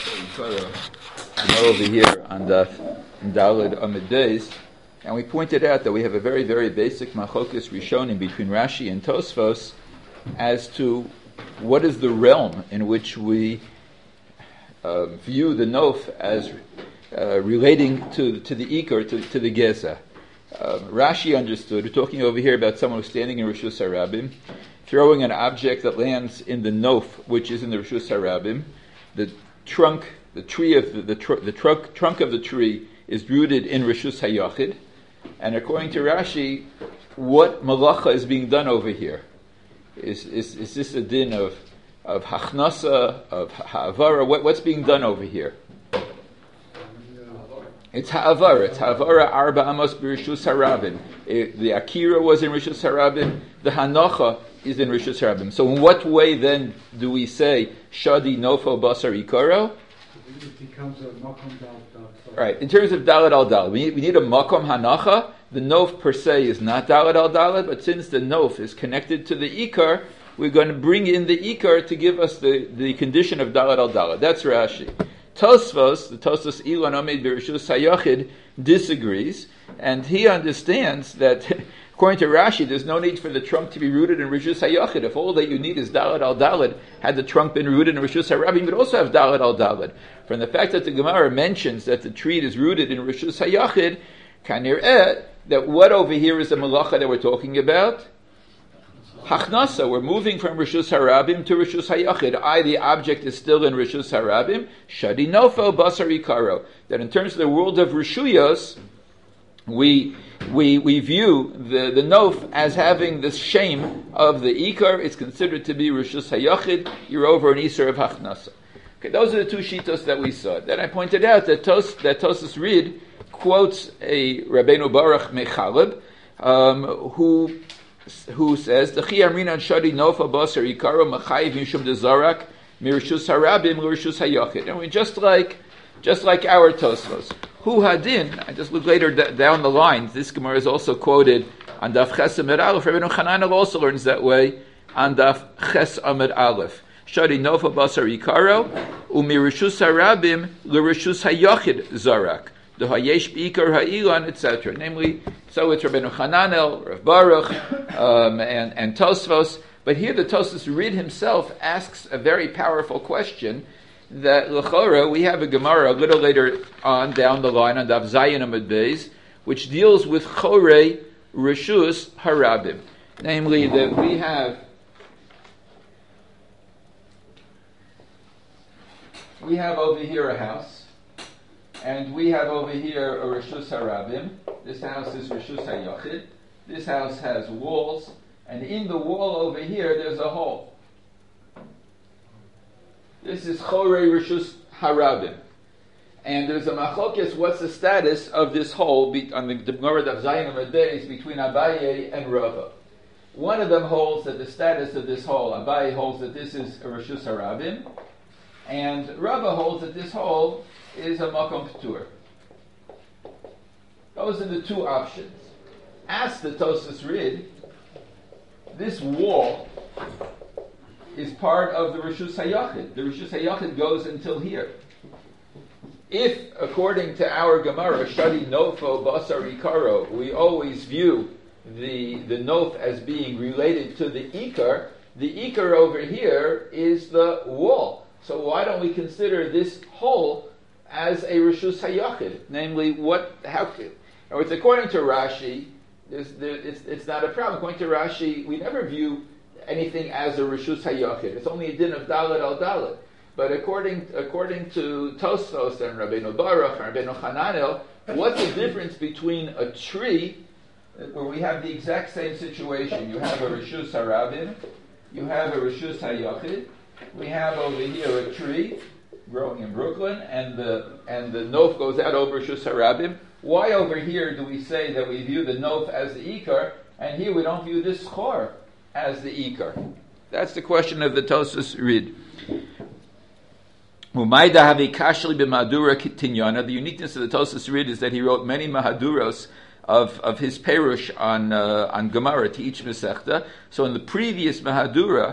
Over here on the Daled Amid Days, and we pointed out that we have a very, very basic machlokas rishonim between Rashi and Tosfos as to what is the realm in which we view the nof as relating to the ikar, to the geza. Rashi understood, we're talking over here about someone who's standing in Rishus Harabim, throwing an object that lands in the nof, which is in the Rishus Harabim. The trunk of the tree is rooted in Rishus Hayachid, and according to Rashi, what malacha is being done over here? Is this a din of hachnasa, of ha'avara? What's being done over here? It's ha'avara. It's ha'avara arba amos b'Rishus Harabim. The akira was in Rishus Harabim. The hanocha is in Rishus Harabim. So in what way then do we say shadi nofo basar ikaro? It becomes a makom dal. Right. In terms of dalet al dalet, we need a makom hanacha. The nof per se is not dalet al dalet, but since the nof is connected to the ikar, we're going to bring in the ikar to give us the condition of dalet al dalet. That's Rashi. Tosfos, the Tosfos Ilan Omed B'Rishus Hayachid, disagrees, and he understands that according to Rashi, there's no need for the trunk to be rooted in Rishus Hayachid. If all that you need is Dalet al Dalet, had the trunk been rooted in Rishus Harabim, you would also have Dalet al Dalet. From the fact that the Gemara mentions that the tree is rooted in Rishus Hayachid, kanir'eh, that what over here is the malacha that we're talking about? Hachnasa. We're moving from Rishus Harabim to Rishus Hayachid. The object is still in Rishus Harabim. Shadi nofel basar ikaro. That in terms of the world of Rishuyos, we view the nof as having this shame of the ikar. It's considered to be Rishus Hayachid. You're over an isur of Hachnasa. Okay, those are the two shitos that we saw. Then I pointed out that Tosas Rid quotes a Rabbeinu Baruch Mechaleb, who says the Chi Amrinan Shadi Nofa Basar Ikaro Machayiv Mishum Dezarak Mirishus Harabim Lirishus Hayachid. And we just like our Tosfos. Hu Hadin. I just look later down the line. This Gemara is also quoted on Daf Ches Amud Aleph. Rabbeinu Chananel also learns that way on Daf Ches Amud Aleph. Shadi Nofa Basar Ikaro Umirishus Harabim Lirishus Hayachid Zarak. The Hayesh B'ikar Ha'ilan, etc. Namely, so it's Rabbeinu Chananel, Rav Baruch, and Tosfos. But here the Tosfos Rid himself asks a very powerful question that L'chora, we have a Gemara a little later on down the line on Daf Zayin Amud Beis, which deals with Chorei Rishus Harabim. Namely, that we have over here a house, and we have over here a Rishus Harabim. This house is Rishus Hayachid. This house has walls, and in the wall over here there's a hole. This is Chorei Rishus Harabim. And there's a machlokes, what's the status of this hole on the Gemara Daf Zayin Amud Beis between Abaye and Rava. One of them holds that the status of this hole, Abaye holds that this is a Rishus Harabim, and Rava holds that this hole is a makom p'tur. Those are the two options. Ask the Tosas Rid, this wall is part of the Rishus Hayachid. The Rishus Hayachid goes until here. If, according to our Gemara, Shadi Nofo Basar Ikaro, we always view the Nof as being related to the Ikar over here is the wall. So why don't we consider this hole as a Rishus Hayachid? Namely, it's according to Rashi, it's not a problem. According to Rashi, we never view anything as a Rishus Hayachid. It's only a din of Dalet al Dalet. But according to Tosfos and Rabbeinu Baruch and Rabbeinu Chananel, what's the difference between a tree where we have the exact same situation? You have a Rishus Harabim, you have a Rishus Hayachid, we have over here a tree growing in Brooklyn, and the nof goes out over Rishus Harabim. Why over here do we say that we view the nof as the ikar, and here we don't view this chor as the ikar? That's the question of the Tosas Rid. The uniqueness of the Tosas Rid is that he wrote many mahaduros of his perush on Gemara to each Masechta. So in the previous mahadura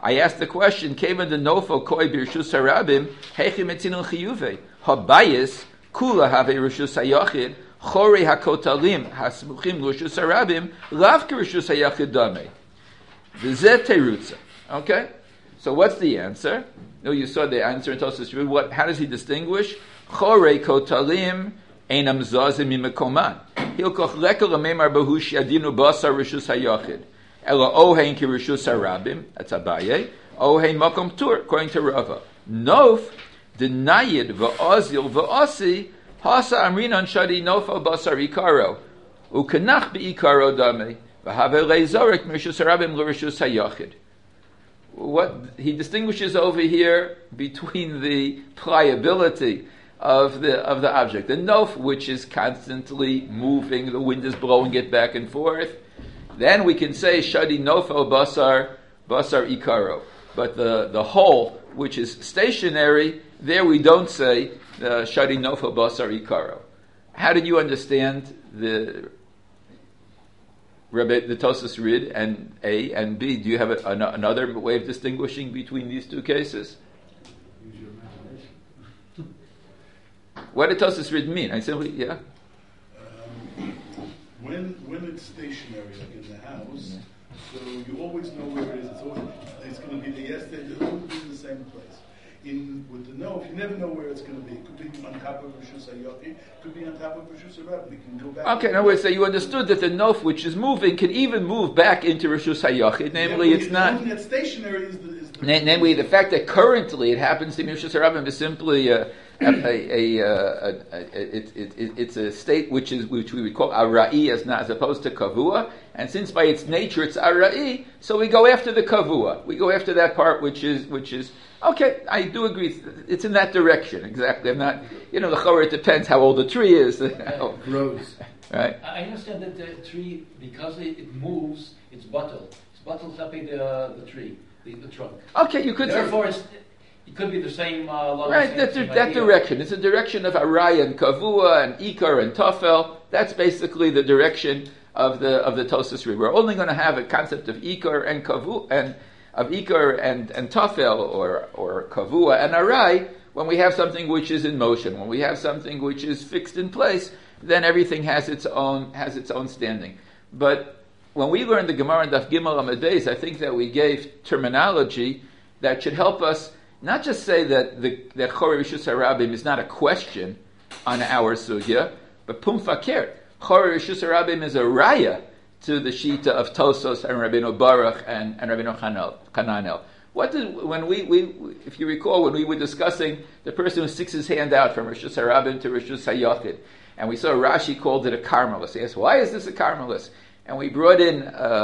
I asked the question, Kevan the Nofo Koi Birshus Harabim, Hechim Etzinul Chiyuve, Habayis, Kula Have Rishus Hayachid, Chore HaKotalim, Hasmuchim Rishus Harabim, Lav Rishus Hayachid Dame. V'zeh Terutza. Okay? So what's the answer? No, you saw the answer in Tosfos. How does he distinguish? Chore Kotalim, Einam Zazim Mimekoman. Hilkoch Lekel Amemar Bahush Yadinu Basar Rishus Hayachid. Ela Ohein Ki Rishus Harabim, that's Abaye. Ohein Makom Tur, according to Rava. Nof, Denayid V'Ozil V'Osi, Hasa Amrinan Shadi Nofo Basar Ikaro. Ukanach Be'ikaro Dame. V'Have Leizorek Rishus Harabim L'Rishus Hayachid. What he distinguishes over here between the pliability of the object, the nof, which is constantly moving, the wind is blowing it back and forth. Then we can say shadi nofo basar ikaro. But the whole, which is stationary, there we don't say shadi nofo basar ikaro. How did you understand the Tosfos Rid and A and B? Do you have another way of distinguishing between these two cases? Use your imagination. What did Tosfos Rid mean? I simply, When it's stationary, like in the house, so you always know where it is. It's going to be there yesterday. It's always be in the same place. With the nof, you never know where it's going to be. It could be on top of Rishus Hayachid. It could be on top of Rishus Harabim. We can go back. Okay, in other words, so you understood that the nof, which is moving, can even move back into Rishus Hayachid. Namely, it's not. Moving at stationary is the namely, the fact that currently it happens to be Rishus Harabim is simply it's a state which we would call arai as opposed to kavua, and since by its nature it's arai, so we go after the kavua. We go after that part which is okay. I do agree. It's in that direction exactly. I'm not, the chorah. It depends how old the tree is. Grows. Right. I understand that the tree, because it moves, it's bottled. It's bottled up in the tree, the trunk. Okay, you could. Therefore, it could be the same. Right, that direction. It's a direction of Arai and Kavua and Ikar and Tafel. That's basically the direction of the Tosfos Rid. We're only going to have a concept of Ikar and Kavu and of Ikar and Tafel or Kavua and Arai when we have something which is in motion. When we have something which is fixed in place, then everything has its own standing. But when we learned the Gemara in Daf Gimel Amud Beis, I think that we gave terminology that should help us not just say that Chorei Rishus Harabim is not a question on our sugya, but pum fakir. Chorei Rishus Harabim is a raya to the shita of Tosos and Rabbeinu Baruch and Rabbeinu Hananel. If you recall, when we were discussing the person who sticks his hand out from Rishus Harabim to Rishus Hayachid, and we saw Rashi called it a Carmelist. He asked, why is this a Carmelist? And we brought in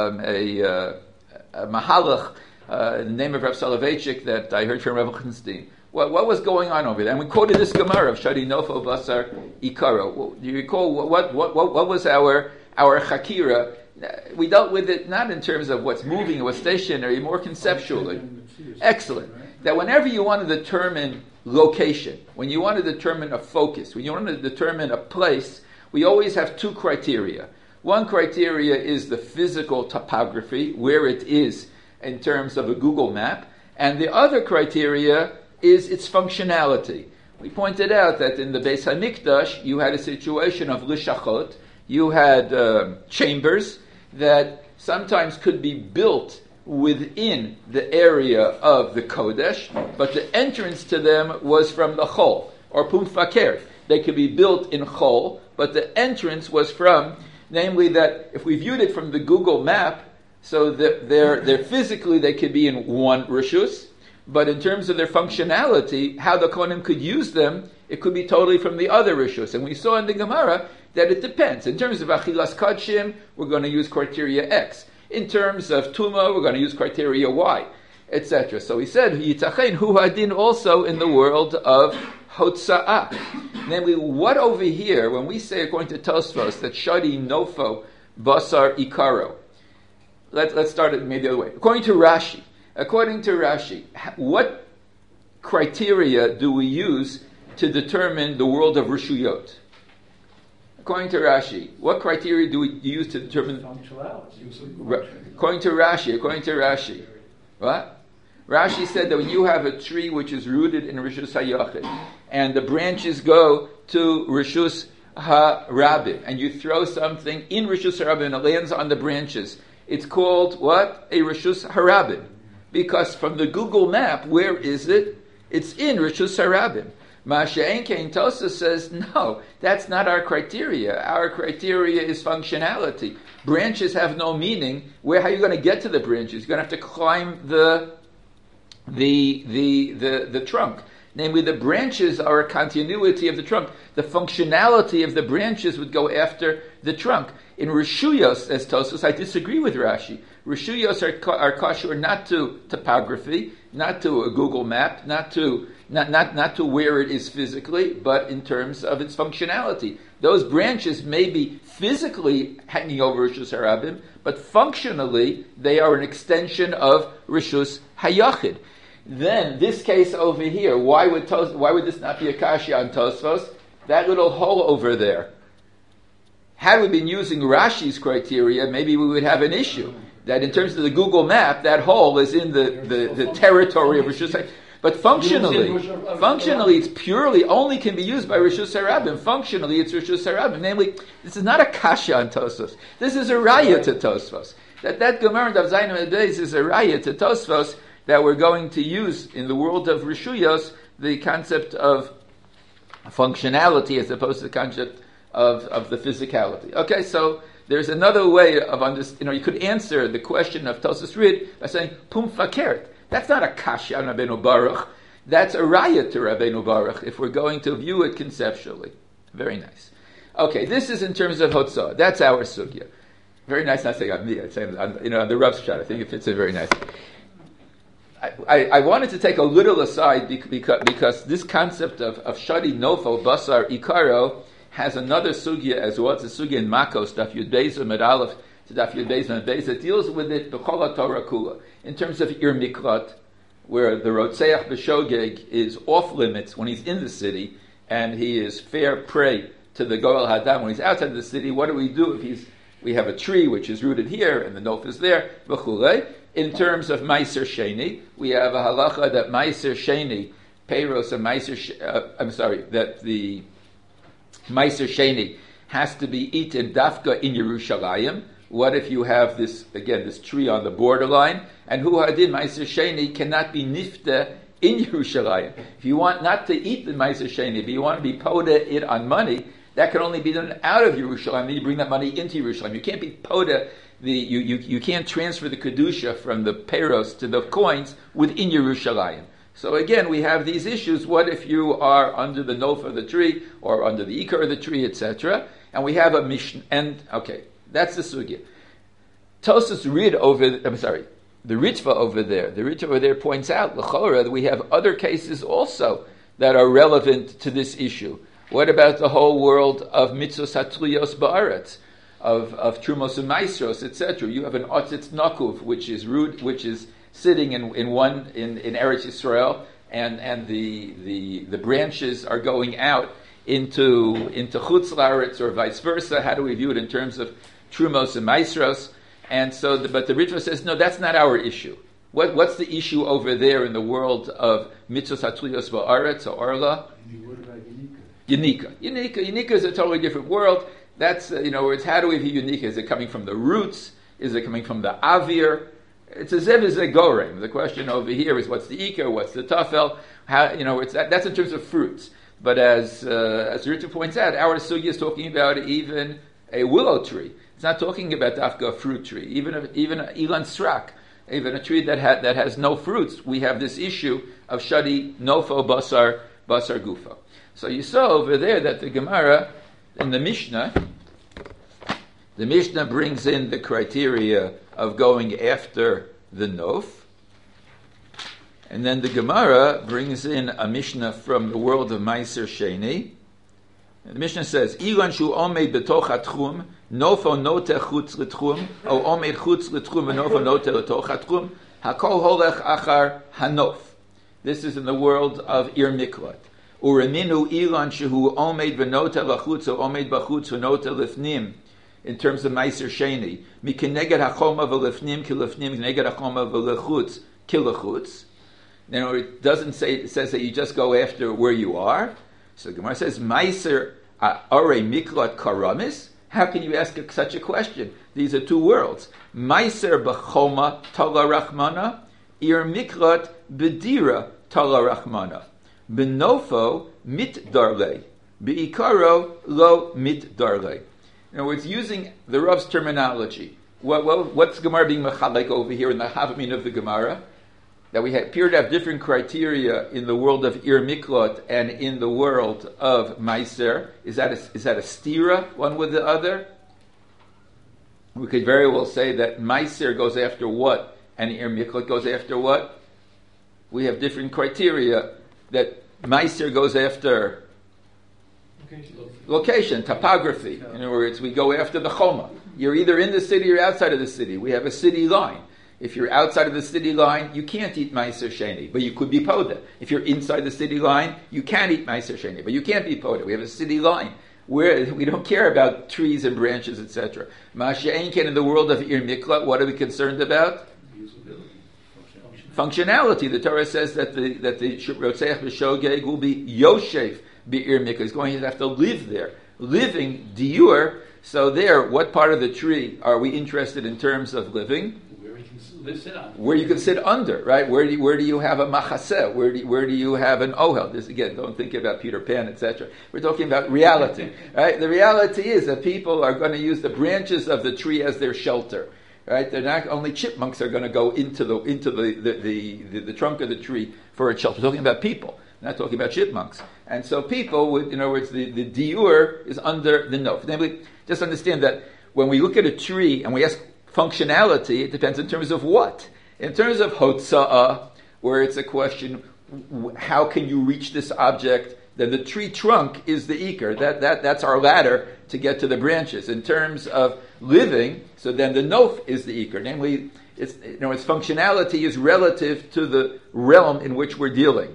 a Mahalach, the name of Rav Soloveitchik that I heard from Rav Lichtenstein. What was going on over there? And we quoted this Gemara of Shadi Nofo Basar Ikaro. Do you recall what was our Chakira? We dealt with it not in terms of what's moving or what's stationary, more conceptually. Excellent. That whenever you want to determine location, when you want to determine a focus, when you want to determine a place, we always have two criteria. One criteria is the physical topography, where it is in terms of a Google map, and the other criteria is its functionality. We pointed out that in the Beis HaMikdash, you had a situation of lishachot, you had chambers that sometimes could be built within the area of the Kodesh, but the entrance to them was from the Chol, or Pum Faker. They could be built in Chol, but the entrance was from, namely that if we viewed it from the Google map, so they're physically they could be in one rishus, but in terms of their functionality, how the kohanim could use them, it could be totally from the other rishus. And we saw in the Gemara that it depends. In terms of achilas kadshim, we're going to use criteria X. In terms of tuma, we're going to use criteria Y, etc. So he said yitachen hu hadin also in the world of hotza'ah. Namely, what over here when we say according to Tosfos that shadi nofo basar ikaro. Let's start it maybe the other way. According to Rashi, what criteria do we use to determine the world of Rishuyot? According to Rashi, what criteria do we use to determine? Functionality. According to Rashi, what? Rashi said that when you have a tree which is rooted in Rishus HaYachid, and the branches go to Rishus HaRabim, and you throw something in Rishus HaRabim and it lands on the branches, it's called what? A Rishus HaRabim. Because from the Google map, where is it? It's in Rishus HaRabim. Masha'en Kein Tosfos says, no, that's not our criteria. Our criteria is functionality. Branches have no meaning. How are you going to get to the branches? You're going to have to climb the trunk. Namely, the branches are a continuity of the trunk. The functionality of the branches would go after the trunk. In Rishuyos, as Tosfos, I disagree with Rashi. Rishuyos are kashur not to topography, not to a Google map, not to where it is physically, but in terms of its functionality. Those branches may be physically hanging over Rishus HaRabim, but functionally they are an extension of Rishus HaYachid. Then this case over here, why would this not be a kasha on Tosfos? That little hole over there. Had we been using Rashi's criteria, maybe we would have an issue. That in terms of the Google map, that hole is in the territory of Rishus HaYachid. But functionally, it's purely only can be used by Rishus HaRabim. Functionally, it's Rishus HaRabim. Namely, this is not a kasha on Tosfos. This is a raya to Tosfos. That Gemara in Daf Zayin Amud Beis is a raya to Tosfos that we're going to use in the world of Rishuyos, the concept of functionality as opposed to the concept of the physicality. Okay, so there's another way of understanding. You could answer the question of Tosfos Rid by saying Pum Fakert. That's not a kasha on Rabbeinu Baruch. That's a raya to Rabbeinu Baruch if we're going to view it conceptually. Very nice. Okay, this is in terms of Hotzah. That's our sugya. Very nice, not saying on me. I'd say on the Rav shot. I think it fits in very nice. I wanted to take a little aside because this concept of Shadi Nofo Basar Ikaro has another sugya as well. It's a sugya in Makos, Daf Yud Beis Amud Aleph to Daf Yud Beis Amud Beis. It deals with it B'chol HaTorah Kula in terms of Ir Miklat, where the Rotzeach B'Shogeg is off limits when he's in the city and he is fair prey to the Goel Hadam. When he's outside the city, what do we do if we have a tree which is rooted here and the Nof is there? B'chulei. In terms of Meiser Sheni, we have a halacha that Meiser Sheni, Peiros and Meiser, that the Meiser Sheni has to be eaten dafka in Yerushalayim. What if you have this tree on the borderline, and Hu Hadin Meiser Sheni cannot be nifta in Yerushalayim? If you want not to eat the Meiser Sheni, if you want to be poda it on money, that can only be done out of Yerushalayim. Then you bring that money into Yerushalayim. You can't be poda. You can't transfer the kedusha from the peros to the coins within Yerushalayim. So again, we have these issues. What if you are under the nof of the tree or under the ikar of the tree, etc.? And we have a mission. And okay, that's the sugya. Tosfos Rid the Ritva over there. The Ritva over there points out l'chora that we have other cases also that are relevant to this issue. What about the whole world of mitzvos hatluyos ba'aretz? Of Trumos and Maestros, etc. You have an Otzitz Nakuv, which is sitting in Eretz Yisrael, and the branches are going out into Chutz La'aretz or vice versa. How do we view it in terms of Trumos and Maestros? And so, but the Ritva says, no, that's not our issue. What's the issue over there in the world of Mitzvos Hatluyos Ba'aretz or Orla? What about Yanika? Yanika is a totally different world. That's, it's how do we view Yanika? Is it coming from the roots? Is it coming from the avir? It's a zev is a gorem. The question over here is what's the ikar, what's the tafel? That's in terms of fruits. But as Ritu points out, our sugya is talking about even a willow tree. It's not talking about dafka a fruit tree. Even ilan srak, even a tree that has no fruits, we have this issue of shadi nofo basar gufa. So you saw over there that the Gemara in the Mishnah brings in the criteria of going after the nof, and then the Gemara brings in a Mishnah from the world of Meiser Sheni. And the Mishnah says, "Ilan shu omed betoch hatchum, nofo noteh chutz l'tchum, o omed chutz l'tchum, and nofo noteh l'toch hatchum, hakol holech achar hanof." This is in the world of Ir Miklat. Ureninu ilan shehu omed v'noteh lachutz, o omed bachutz v'noteh lifnim. In terms of Meiser Sheni, mikeneged hachoma v'lifnim ki lifnim, keneged hachoma v'lechutz ki lechutz. It doesn't say, it says that you just go after where you are. So the Gemara says, Meiser are miklat karamis? How can you ask such a question? These are two worlds. Meiser b'choma tala rachmana, ir miklat b'dira tala rachmana. Benofo mit darle, beikaro lo mit darle. In other words, using the Rav's terminology. What's Gemara being mechalek over here in the Havamin of the Gemara? That we appear to have different criteria in the world of Ir Miklot and in the world of Meiser. Is that a stira, one with the other? We could very well say that Meiser goes after what and Ir Miklot goes after what? We have different criteria that Meiser goes after location, topography. In other words, we go after the Choma. You're either in the city or outside of the city. We have a city line. If you're outside of the city line, you can't eat Meiser Sheni, but you could be Poda. If you're inside the city line, you can eat Meiser Sheni, but you can't be Poda. We have a city line where we don't care about trees and branches, etc. Masha'en in the world of Ir Miklat, what are we concerned about? Functionality. The Torah says that the Rotzeach B'Shogeg will be Yoshev B'Ir Miklat. He's going to have to live there. Living, diur. So there, what part of the tree are we interested in terms of living? Where you can sit under, right? Where do you have a machaseh? Where do you have an ohel? This again, don't think about Peter Pan, etc. We're talking about reality, right? The reality is that people are going to use the branches of the tree as their shelter, right? They're not only chipmunks are going to go into the trunk of the tree for a shelter. We're talking about people, not talking about chipmunks. And so people would, in other words, the diur is under the nof. Namely, just understand that when we look at a tree and we ask functionality, it depends in terms of what. In terms of hotza'ah, where it's a question, how can you reach this object? Then the tree trunk is the ikar. That's our ladder to get to the branches. In terms of living, so then the nof is the ikar. Namely, its functionality is relative to the realm in which we're dealing.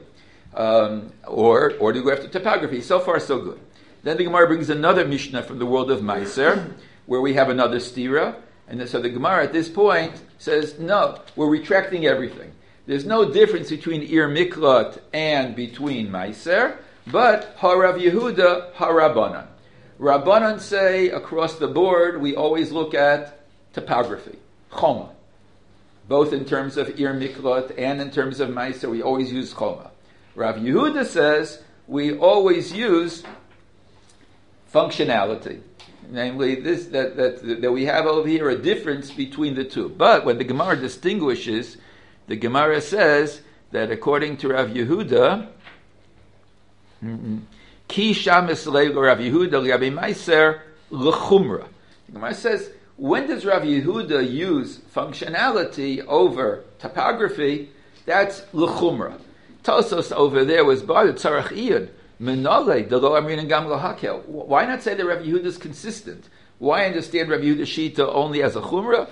Or to go after topography. So far, so good. Then the Gemara brings another Mishnah from the world of Meiser, where we have another stira. And so the Gemara at this point says, no, we're retracting everything. There's no difference between Ir Miklat and between Meiser, but Harav Yehuda, Harabanan. Rabbanan say, across the board, we always look at topography, Choma. Both in terms of Ir Miklat and in terms of Meiser, we always use Choma. Rav Yehuda says, we always use functionality. Namely, this that we have over here a difference between the two. But when the Gemara distinguishes, the Gemara says that according to Rav Yehuda, Ki shamis leil Rav Yehuda li'abi meiser l'chumra. The Gemara says, when does Rav Yehuda use functionality over topography? That's l'chumra. Tosos over there was bar tzarach iyad. Why not say that Rav Yehuda is consistent? Why understand Rav Yehuda Shita only as a chumrah?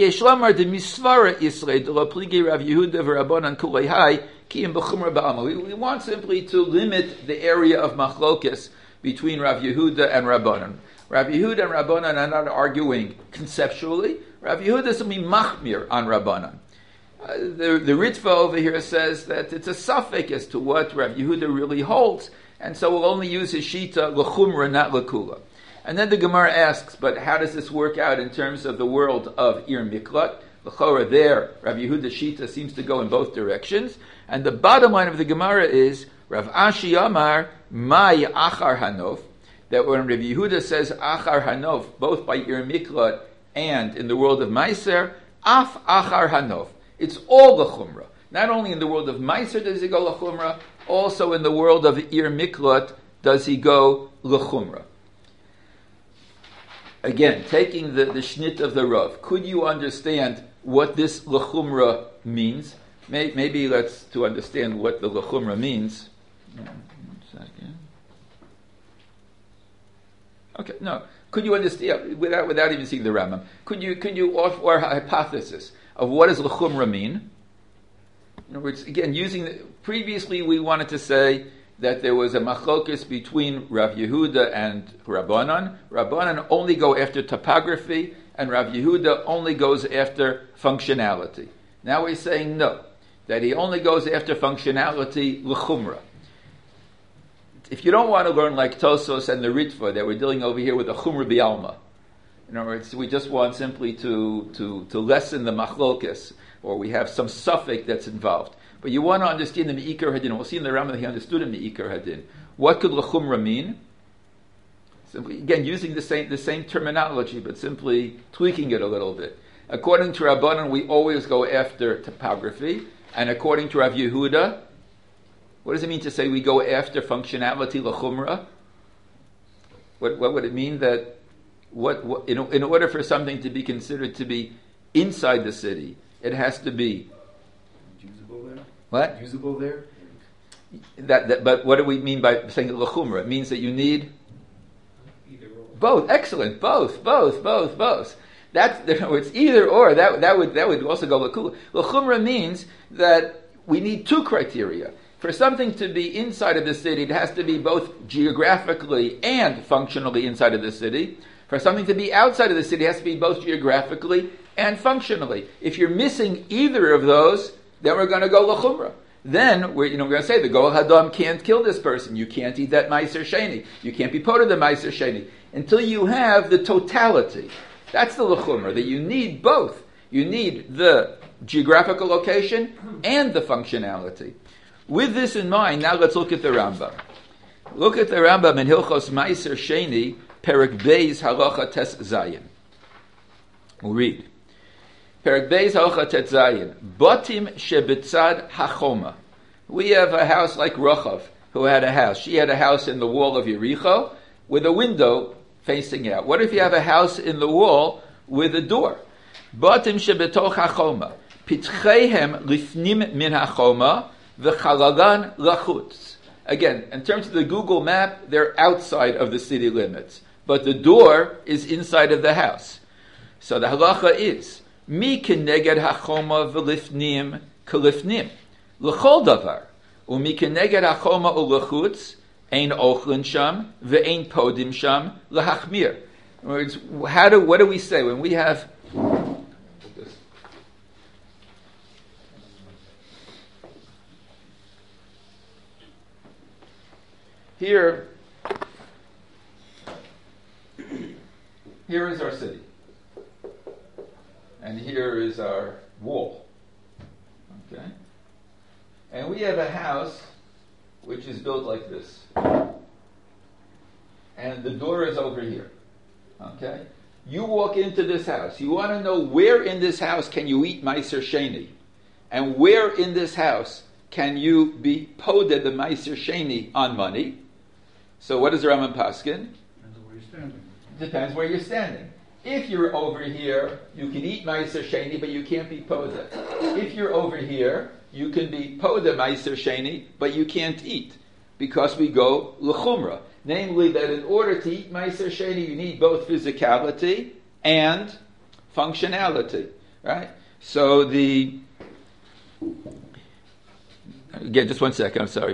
We want simply to limit the area of machlokes between Rav Yehuda and Rabbanan. Rav Yehuda and Rabbanan are not arguing conceptually. Rav Yehuda is simply machmir on Rabbanan. The Ritva over here says that it's a suffix as to what Rav Yehuda really holds. And so we'll only use his shita l'chumra, not l'kula. And then the Gemara asks, but how does this work out in terms of the world of Ir Miklat? L'chora there, Rav Yehuda shita seems to go in both directions. And the bottom line of the Gemara is, Rav Ashi Amar, Mai Achar Hanof, that when Rav Yehuda says Achar Hanof, both by Ir Miklat and in the world of Meiser, Af Achar Hanof. It's all l'chumra. Not only in the world of Meiser does he go l'chumra, also in the world of Ir Miklat does he go l'chumra. Again, taking the shnit of the Rav, could you understand what this l'chumra means? Maybe to understand what the l'chumra means. 1 second. Okay, no. Could you understand without even seeing the Rambam? Could you offer a hypothesis of what does l'chumra mean? In other words, again, previously we wanted to say that there was a machlokes between Rav Yehuda and Rabbanan. Rabbanan only go after topography, and Rav Yehuda only goes after functionality. Now we're saying no. that he only goes after functionality l'chumra. If you don't want to learn like Tosos and the Ritva, that we're dealing over here with a chumra bialma. In other words, we just want simply to lessen the machlokes, or we have some suffix that's involved. But you want to understand the Me'ikar Hadin. We'll see in the Rambam that he understood in Me'ikar Hadin. What could l'chumra mean? Simply, again, using the same terminology, but simply tweaking it a little bit. According to Rabbanan, we always go after topography, and according to Rav Yehuda, what does it mean to say we go after functionality l'chumra? What would it mean that in order for something to be considered to be inside the city, it has to be Usable there? what? Usable there? But what do we mean by saying l'chumra? It means that you need Either or. both. Excellent. Both. That's it's either or. That would also go l'kula. L'chumra means that we need two criteria. For something to be inside of the city, it has to be both geographically and functionally inside of the city. For something to be outside of the city, it has to be both geographically and functionally. If you're missing either of those, then we're going to go l'chumra. Then we're going to say the Goel Hadam can't kill this person. You can't eat that Meiser Sheni. You can't be part of the Meiser Sheni until you have the totality. That's the l'chumra, that you need both. You need the geographical location and the functionality. With this in mind, now let's look at the Rambam. Look at the Rambam in Hilchos Meiser Sheni, Perek Beis Halacha Tes Zayin. We'll read. Perek Beis Halacha Tes Zayin. Batim shebetzad hachoma. We have a house like Rochav, who had a house. She had a house in the wall of Yericho with a window facing out. What if you have a house in the wall with a door? Batim shebetoch hachoma. Pitchehem lifnim min hachoma. V'chalagan lachutz. Again, in terms of the Google map, they're outside of the city limits, but the door is inside of the house. So the halacha is mi keneged hachoma v'lifnim kalifnim l'chol davar u'mi keneged hachoma u'lachutz ein ochlin sham ve'ein podim sham lahachmir. In other words, what do we say when we have? Here is our city, and here is our wall. Okay, and we have a house which is built like this, and the door is over here. Okay, you walk into this house. You want to know where in this house can you eat Meiser Sheni, and where in this house can you be poded the Meiser Sheni on money. So what does the Rambam paskin? Depends on where you're standing. Depends where you're standing. If you're over here, you can eat Meiser Sheni, but you can't be Poda. If you're over here, you can be Poda Meiser Sheni, but you can't eat. Because we go l'chumra. Namely, that in order to eat Meiser Sheni, you need both physicality and functionality. Right? So again, just 1 second, I'm sorry.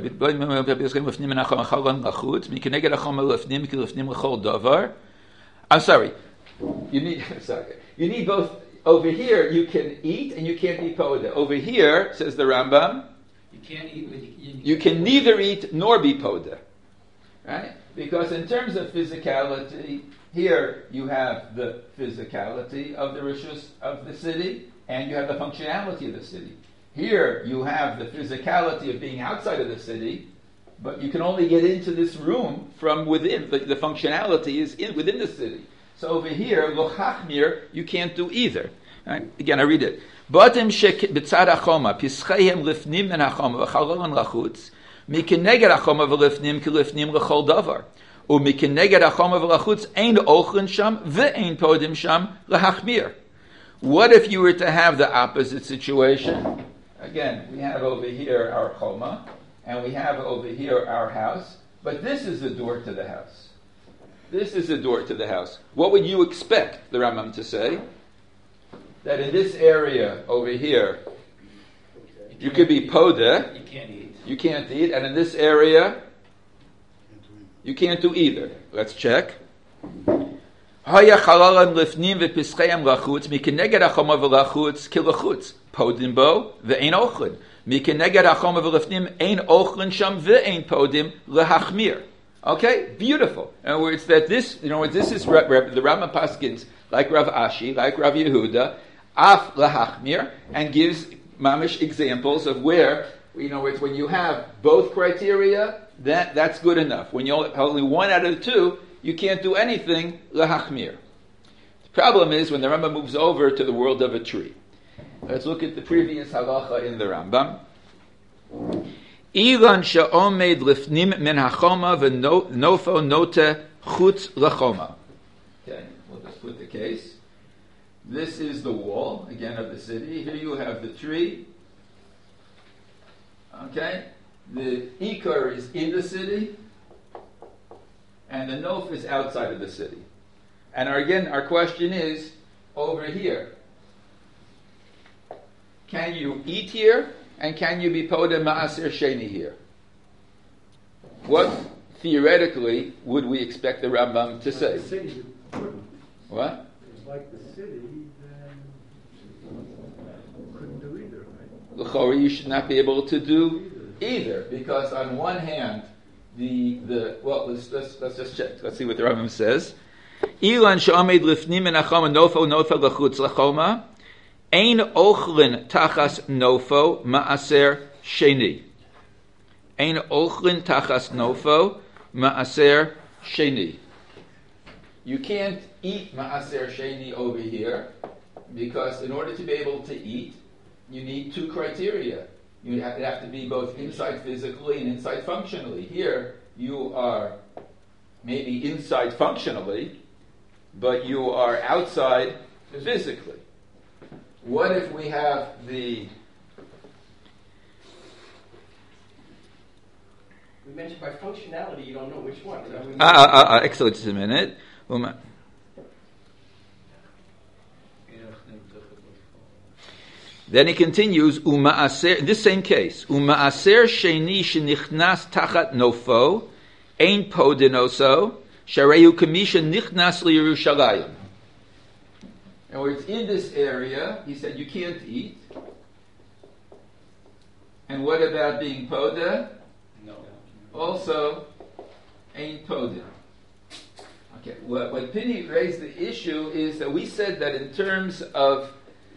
I'm sorry. You need both. Over here, you can eat and you can't be poda. Over here, says the Rambam, You can't eat, but you can neither eat nor be poda. Right? Because in terms of physicality, here you have the physicality of the rishus of the city, and you have the functionality of the city. Here you have the physicality of being outside of the city, but you can only get into this room from within. The functionality is within the city. So over here, lo chachmir, you can't do either. Right? Again, I read it. Batim shebetzad hachoma, pischeihem lifnim min hachoma, v'chalon lachutz, mikeneged hachoma v'lifnim kilifnim l'chol davar. Umikeneged hachoma v'lachutz, ein ochlin sham, ve'ein podim sham, l'hachmir. What if you were to have the opposite situation? Again, we have over here our choma, and we have over here our house, but this is the door to the house. This is the door to the house. What would you expect the Rambam to say? That in this area over here, you could be poda, you can't eat. you can't eat, and in this area, you can't do either. Let's check. Haya chalalan lifnim v'pischayim lachutz mikeneged hachoma v'lachutz kilachutz podimbo ve'ein ochlin Mikeneged hachoma v'lefnim ein ochlin sham ve'ein podim lehachmir. Okay, beautiful. In other words, that this, this is the Rambam Paskins, like Rav Ashi, like Rav Yehuda, af lehachmir, and gives mamish examples of where, it's when you have both criteria, that's good enough. When you have only one out of the two, you can't do anything lehachmir. The problem is when the Rambam moves over to the world of a tree. Let's look at the previous halacha in the Rambam. Ilan she'omed lifnim min hachoma v'nofo note chutz lachoma. Okay, we'll just put the case. This is the wall, again, of the city. Here you have the tree. Okay, the ikar is in the city, and the nof is outside of the city. And our question is, over here, can you eat here, and can you be poda ma'aser sheni here? What, theoretically, would we expect the Rambam to say? The city, you couldn't. What? It's like the city, then you couldn't do either, right? L'chora, you should not be able to do either, because on one hand, let's just check. Let's see what the Rambam says. Ilan she'amed lifnim min hachoma nofo lachutz lachoma. Ein ochlin tachas nofo ma'aser sheni. Ein ochlin tachas nofo ma'aser sheni. You can't eat ma'aser sheni over here, because in order to be able to eat, you need two criteria. You have to be both inside physically and inside functionally. Here, you are maybe inside functionally, but you are outside physically. What if we have the... We mentioned by functionality, you don't know which one. Excellent, just a minute. Then he continues, Uma'aser, in this same case, Uma'aser sheni shenichnas tachat nofo, ein podinoso, shareyu kamisha nichnas liyerushalayim. In other words, in this area, he said you can't eat. And what about being poda? No. Also, ain't poda. Okay, what Pini raised the issue is that we said that in terms of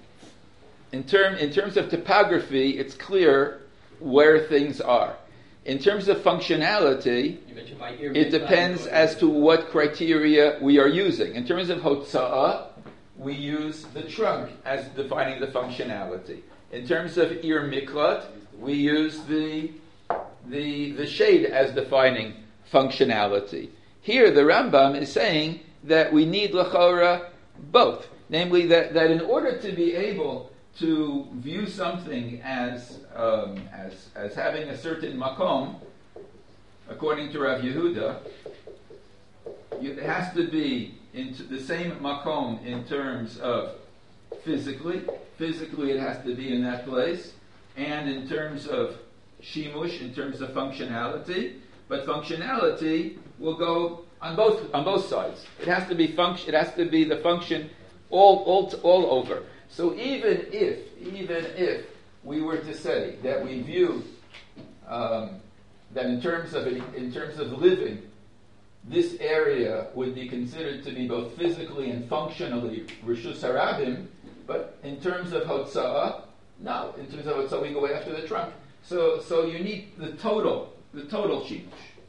topography, it's clear where things are. In terms of functionality, it depends as to what criteria we are using. In terms of hotza'ah, we use the trunk as defining the functionality. In terms of ir miklat, we use the shade as defining functionality. Here, the Rambam is saying that we need l'chora both. Namely, that in order to be able to view something as having a certain makom, according to Rav Yehuda, it has to be into the same makom in terms of physically it has to be in that place, and in terms of shimush, in terms of functionality, but functionality will go on both sides. It has to be it has to be the function all over. So even if we were to say that we view that in terms of living, this area would be considered to be both physically and functionally Rishus Harabim, but in terms of Hotza'ah, no. In terms of Hotza'ah, we go after the trunk. So you need the total shimush.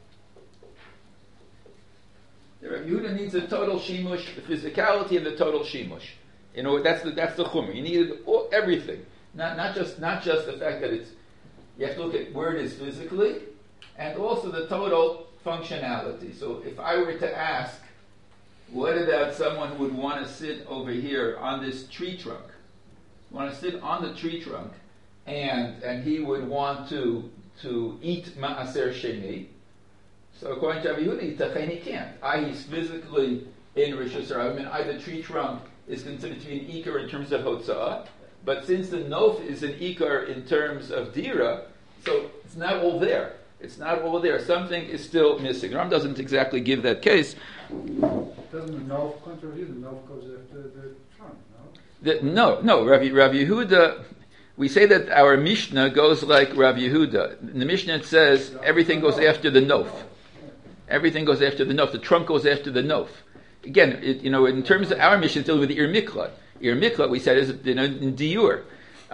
The Rav Yehuda needs the total shimush, the physicality and the total shimush. That's the chumrah. You need everything, not just the fact that you have to look at where it is physically, and also the total functionality. So if I were to ask, what about someone who would want to sit over here on this tree trunk? Want to sit on the tree trunk, and he would want to eat ma'aser sheni. So according to Rabbi Yehuda, he can't. He's physically in Rishus Harabim, and the tree trunk is considered to be an ikar in terms of hotza'ah. But since the nof is an ikar in terms of dira, so it's not all there. It's not all there. Something is still missing. Ram doesn't exactly give that case. Doesn't the nof contradict? The nof goes after the trunk, no? No. Rav Yehuda, we say that our Mishnah goes like Rav Yehuda. In the Mishnah it says everything goes after the nof. Everything goes after the nof. The trunk goes after the nof. Again, in terms of our Mishnah, it's dealing with the Ir Miklat. Ir Miklat, we said, is in Diur.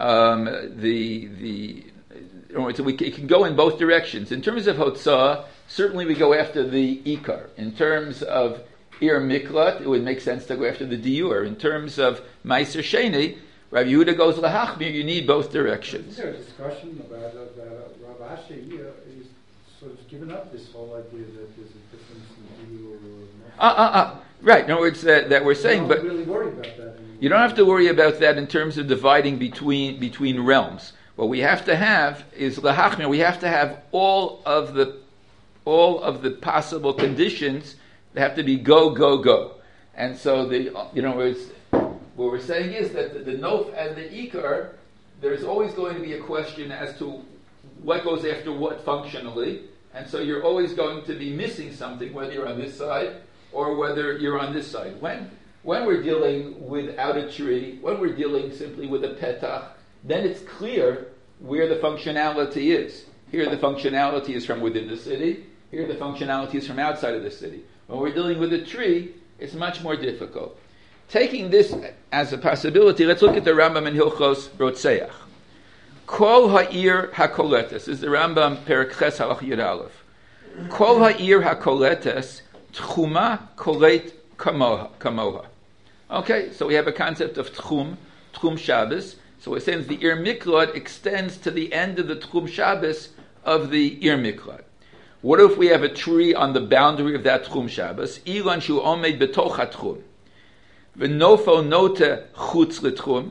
So it can go in both directions. In terms of Hotzah, certainly we go after the Ikar. In terms of Ir Miklat, it would make sense to go after the Diur. In terms of Meiser Sheni, Rav Yehuda goes lahachmir. You need both directions. Is there a discussion about Rav Ashi? He's sort of given up this whole idea that there's a difference in Diur or right. In other words, that we're saying, but really worry about that. You don't have to worry about that in terms of dividing between realms. What we have to have is lahachmir. We have to have all of the possible conditions that have to be go. And so what we're saying is that the nof and the ikar, there's always going to be a question as to what goes after what functionally, and so you're always going to be missing something, whether you're on this side or whether you're on this side. When we're dealing without a tree, when we're dealing simply with a petach, then it's clear where the functionality is. Here the functionality is from within the city, here the functionality is from outside of the city. When we're dealing with a tree, it's much more difficult. Taking this as a possibility, let's look at the Rambam in Hilchos Rotzeach. Kol ha'ir hakoletes. This is the Rambam Perek Ches Halach Yud Aleph. Kol ha'ir hakoletes tchuma kolet kamoha. Okay, so we have a concept of tchum Shabbos. So we're saying the Ir Miklat extends to the end of the tchum Shabbos of the Ir Miklat. What if we have a tree on the boundary of that tchum Shabbos? Ilan shu omed betoch hatchum. V'nofo note chutz l'tchum,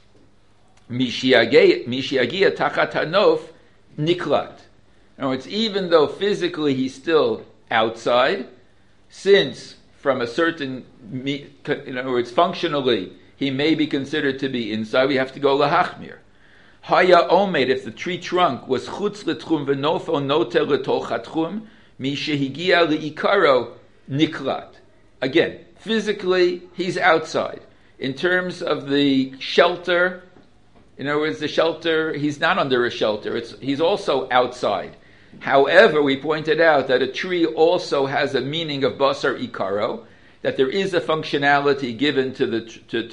mishiagia tachat hanof niklat. In other words, even though physically he's still outside, since from a certain, in other words, functionally he may be considered to be inside, we have to go lahachmir. Haya omed, if the tree trunk was chutz l'tchum v'nofo note l'toch hatchum, mishiagia li'ikaro niklat. Again, physically, he's outside. In terms of the shelter, in other words, the shelter, he's not under a shelter. He's also outside. However, we pointed out that a tree also has a meaning of basar ikaro, that there is a functionality given to the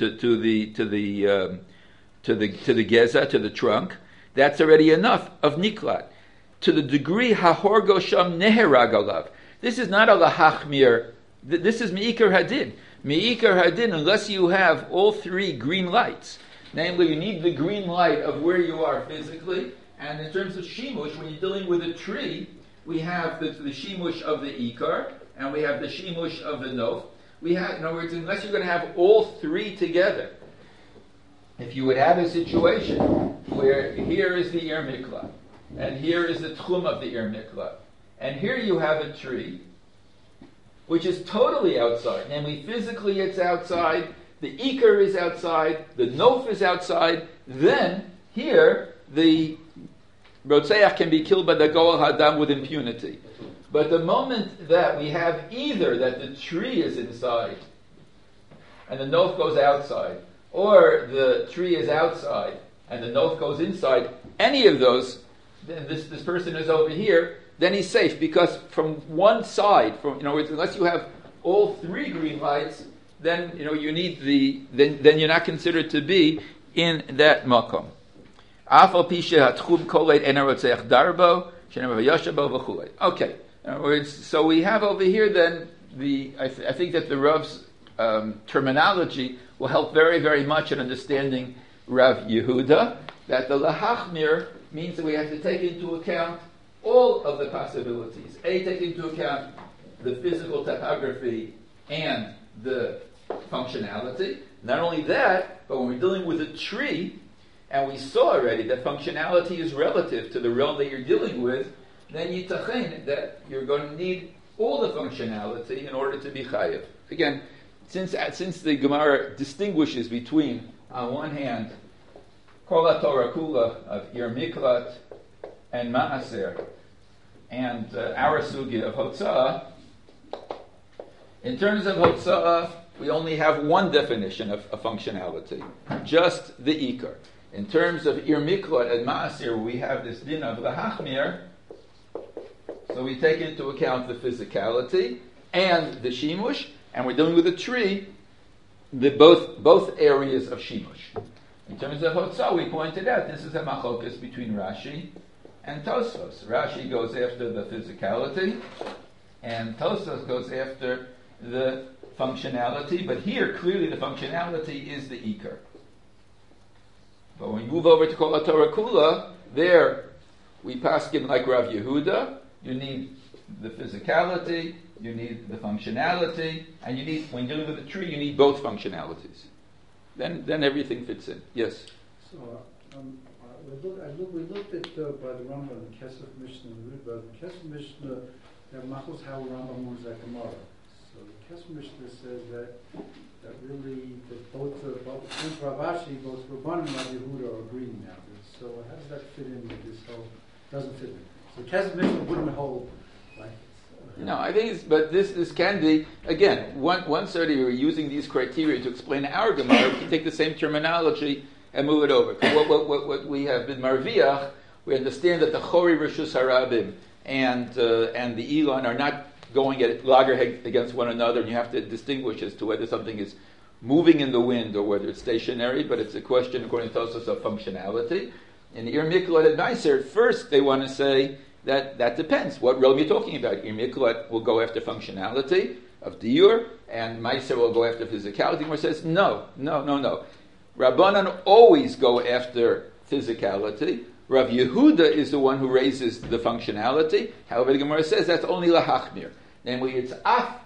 geza, to the trunk. That's already enough of niklat. To the degree hahorgo sham neherag alav. This is not a lahachmir. This is Me'ikar Hadin. Me'ikar Hadin, unless you have all three green lights. Namely, you need the green light of where you are physically. And in terms of Shimush, when you're dealing with a tree, we have the Shimush of the Ikar, and we have the Shimush of the Nof. In other words, unless you're going to have all three together, if you would have a situation where here is the Ir Miklat, and here is the Tchum of the Ir Miklat, and here you have a tree, which is totally outside. Namely, physically it's outside, the Iker is outside, the Nof is outside, then here the Rotzeach can be killed by the Goel Hadam with impunity. But the moment that we have either that the tree is inside and the Nof goes outside, or the tree is outside and the Nof goes inside, any of those, then this person is over here, then he's safe, because from one side, in other words, unless you have all three green lights, then you need then you're not considered to be in that makom. Okay, in other words, so we have over here then I think that the Rav's terminology will help very, very much in understanding Rav Yehuda, that the lahachmir means that we have to take into account all of the possibilities. Take into account the physical topography and the functionality. Not only that, but when we're dealing with a tree, and we saw already that functionality is relative to the realm that you're dealing with, then yitachin, that you're going to need all the functionality in order to be chayiv. Again, since the Gemara distinguishes between, on one hand, kol Torah kula of Ir Miklat and Ma'aser, and our sugya of Hotzah, in terms of Hotzah, we only have one definition of functionality, just the Ikar. In terms of Ir Miklot and Ma'asir, we have this din of Lahachmir, so we take into account the physicality and the Shimush, and we're dealing with a tree, both areas of Shimush. In terms of Hotzah, we pointed out this is a machokas between Rashi and Tosfos. Rashi goes after the physicality, and Tosfos goes after the functionality, but here clearly the functionality is the Iker. But when we move over to Kol HaTorah Kula, there we paskin like Rav Yehuda. You need the physicality, you need the functionality, and you need, when you're dealing with a tree, you need both functionalities. Then everything fits in. Yes? So, we looked at by the Rambam, the Kesef Mishnah, the Kesef Mishnah, Machos how Rambam moves that Gemara. So the Kesef Mishnah says that really both Ravashi, both Rabban and Rav Yehuda are agreeing now. So how does that fit in with this whole? Doesn't fit in. So Kesef Mishnah wouldn't hold like this. No, I think but this can be, again, once already we're using these criteria to explain our Gemara, we can take the same terminology and move it over. What we have been Marviach, we understand that the Chori Rishus Harabim and the Elon are not going at loggerheads against one another, and you have to distinguish as to whether something is moving in the wind or whether it's stationary, but it's a question, according to Tosfos, of functionality. In Ir Miklot and Meiser, first they want to say that depends. What realm you're talking about? Ir Miklot will go after functionality of Diur, and Meiser will go after physicality. Gemara says, no. Rabbanan always go after physicality. Rav Yehuda is the one who raises the functionality. However, the Gemara says that's only lahachmir. Namely, it's af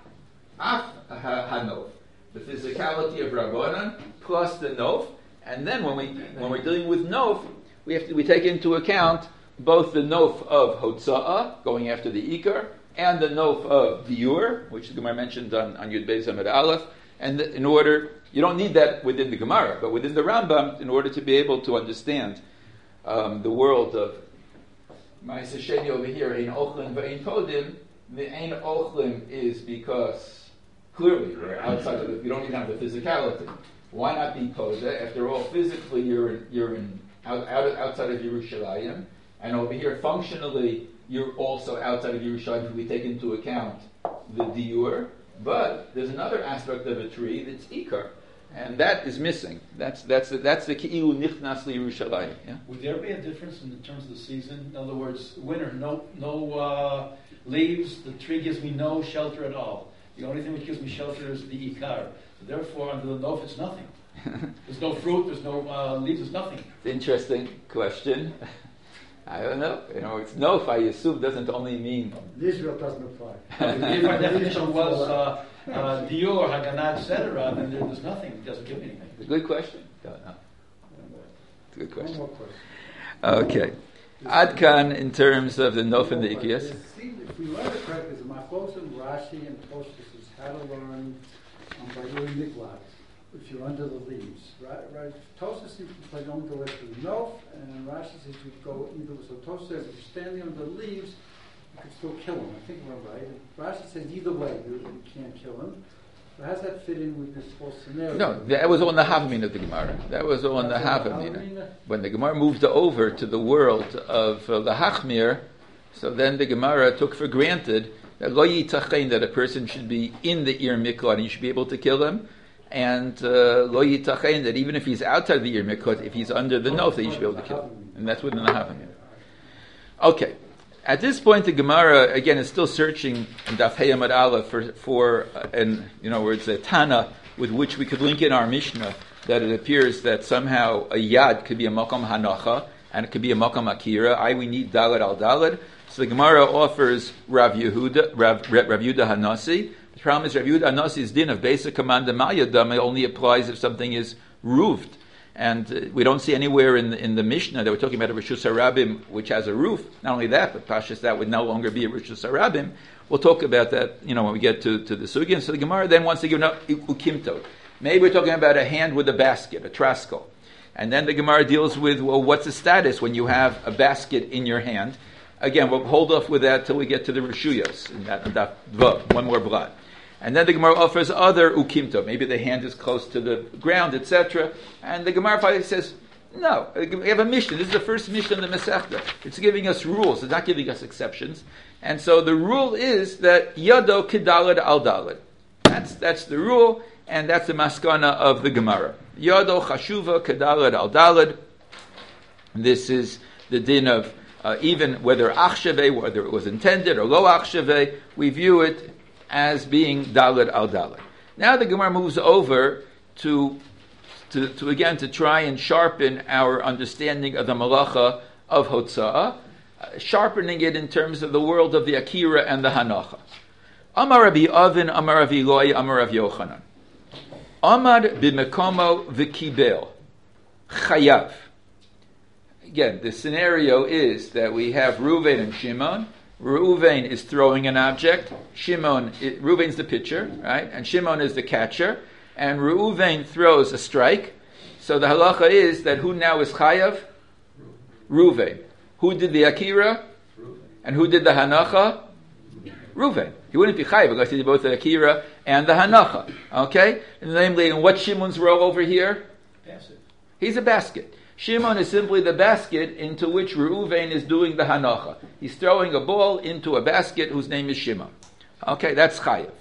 hanof, the physicality of Rabbanan plus the nof. And then when we're dealing with nof, we take into account both the nof of Hotza'ah, going after the Ikar, and the nof of Diur, which the Gemara mentioned on Yud Beis Amud Aleph. And in order, you don't need that within the Gemara, but within the Rambam, in order to be able to understand the world of Ma'aseh Sheni over here, Ein Ochlim Ve'ein Podim, the Ein Ochlim is because clearly we're outside of it. You don't even have the physicality. Why not be Poda? After all, physically you're outside of Yerushalayim, and over here functionally you're also outside of Yerushalayim if we take into account the Diur. But there's another aspect of a tree that's Ikar, and that is missing. That's the Ki'ilu Nichnas LiYerushalayim. Yeah? Would there be a difference in terms of the season? In other words, winter, no leaves. The tree gives me no shelter at all. The only thing which gives me shelter is the Ikar. So therefore, under the Nof, it's nothing. There's no fruit. There's no leaves. There's nothing. It's an interesting question. I don't know. It's Nof, I assume, doesn't only mean... Israel doesn't apply. If our definition was Dior, Haganah, etc., then there's nothing. It doesn't give me anything. It's a good question. Don't know. It's a good question. One more question. Okay. Adkan, in terms of the Nof and the Ikias. If we learn it correctly, the Machos and Rashi and Tosfos is how to learn by doing Miklat. If you're under the leaves, right? Tosfos seems to play don't go after the Nof, and Rashi says you go either. So Tosfos says if you're standing under the leaves, you can still kill him. I think we're right. Rashi says either way you can't kill him. So how does that fit in with this whole scenario? No, that was all in the Havamina of the Gemara. That was all in the Havamina. When the Gemara moved over to the world of the Hachmir, so then the Gemara took for granted that lo yitachein, that a person should be in the Ir Miklot and you should be able to kill him. And lo yitachein, that even if he's outside the Ir Miklot, if he's under the Nof, that you should be able to kill him. And that's within the Havamina. Okay. At this point, the Gemara, again, is still searching in Daf Hey Amud Aleph for where it's a Tana with which we could link in our Mishnah, that it appears that somehow a Yad could be a Makom Hanacha, and it could be a Makom Akira. We need Dalad al Dalad. So the Gemara offers Rav Yehuda Hanasi. The problem is Rav Yehuda Hanasi's din of basic command Mayadam only applies if something is roofed. And we don't see anywhere in the Mishnah that we're talking about a Rishus Harabim which has a roof. Not only that, but Pashas, that would no longer be a Rishus Harabim. We'll talk about that, when we get to the Sugya. So the Gemara then wants to give an Ukimto. Maybe we're talking about a hand with a basket, a trasko. And then the Gemara deals with, well, what's the status when you have a basket in your hand? Again, we'll hold off with that till we get to the Rishuyos. One more blot. And then the Gemara offers other ukimto. Maybe the hand is close to the ground, etc. And the Gemara finally says, No, we have a Mishnah. This is the first Mishnah in the Masechta. It's giving us rules. It's not giving us exceptions. And so the rule is that Yado Kedalad al Dalad. That's the rule, and that's the maskana of the Gemara. Yado Chashuva Kedalad al Dalad. This is the din of even whether achshave, whether it was intended or lo achshave, we view it as being dalad al dalad. Now the Gemara moves over to again to try and sharpen our understanding of the malacha of hotza'ah, sharpening it in terms of the world of the akira and the hanacha. Amar Rabbi Avin, Amar Rabbi Eloi, Amar Rabbi Yochanan. Amar b'mekomo v'kibel chayav. Again, the scenario is that we have Reuven and Shimon. Reuven is throwing an object. Reuven's the pitcher, right? And Shimon is the catcher. And Reuven throws a strike. So the halacha is that who now is chayav? Reuven. Who did the akira? And who did the hanacha? Reuven. He wouldn't be chayav because he did both the akira and the hanacha. Okay? And namely, in what's Shimon's role over here? Passive. He's a basket. Shimon is simply the basket into which Reuven is doing the hanacha. He's throwing a ball into a basket whose name is Shimon. Okay, that's chayav.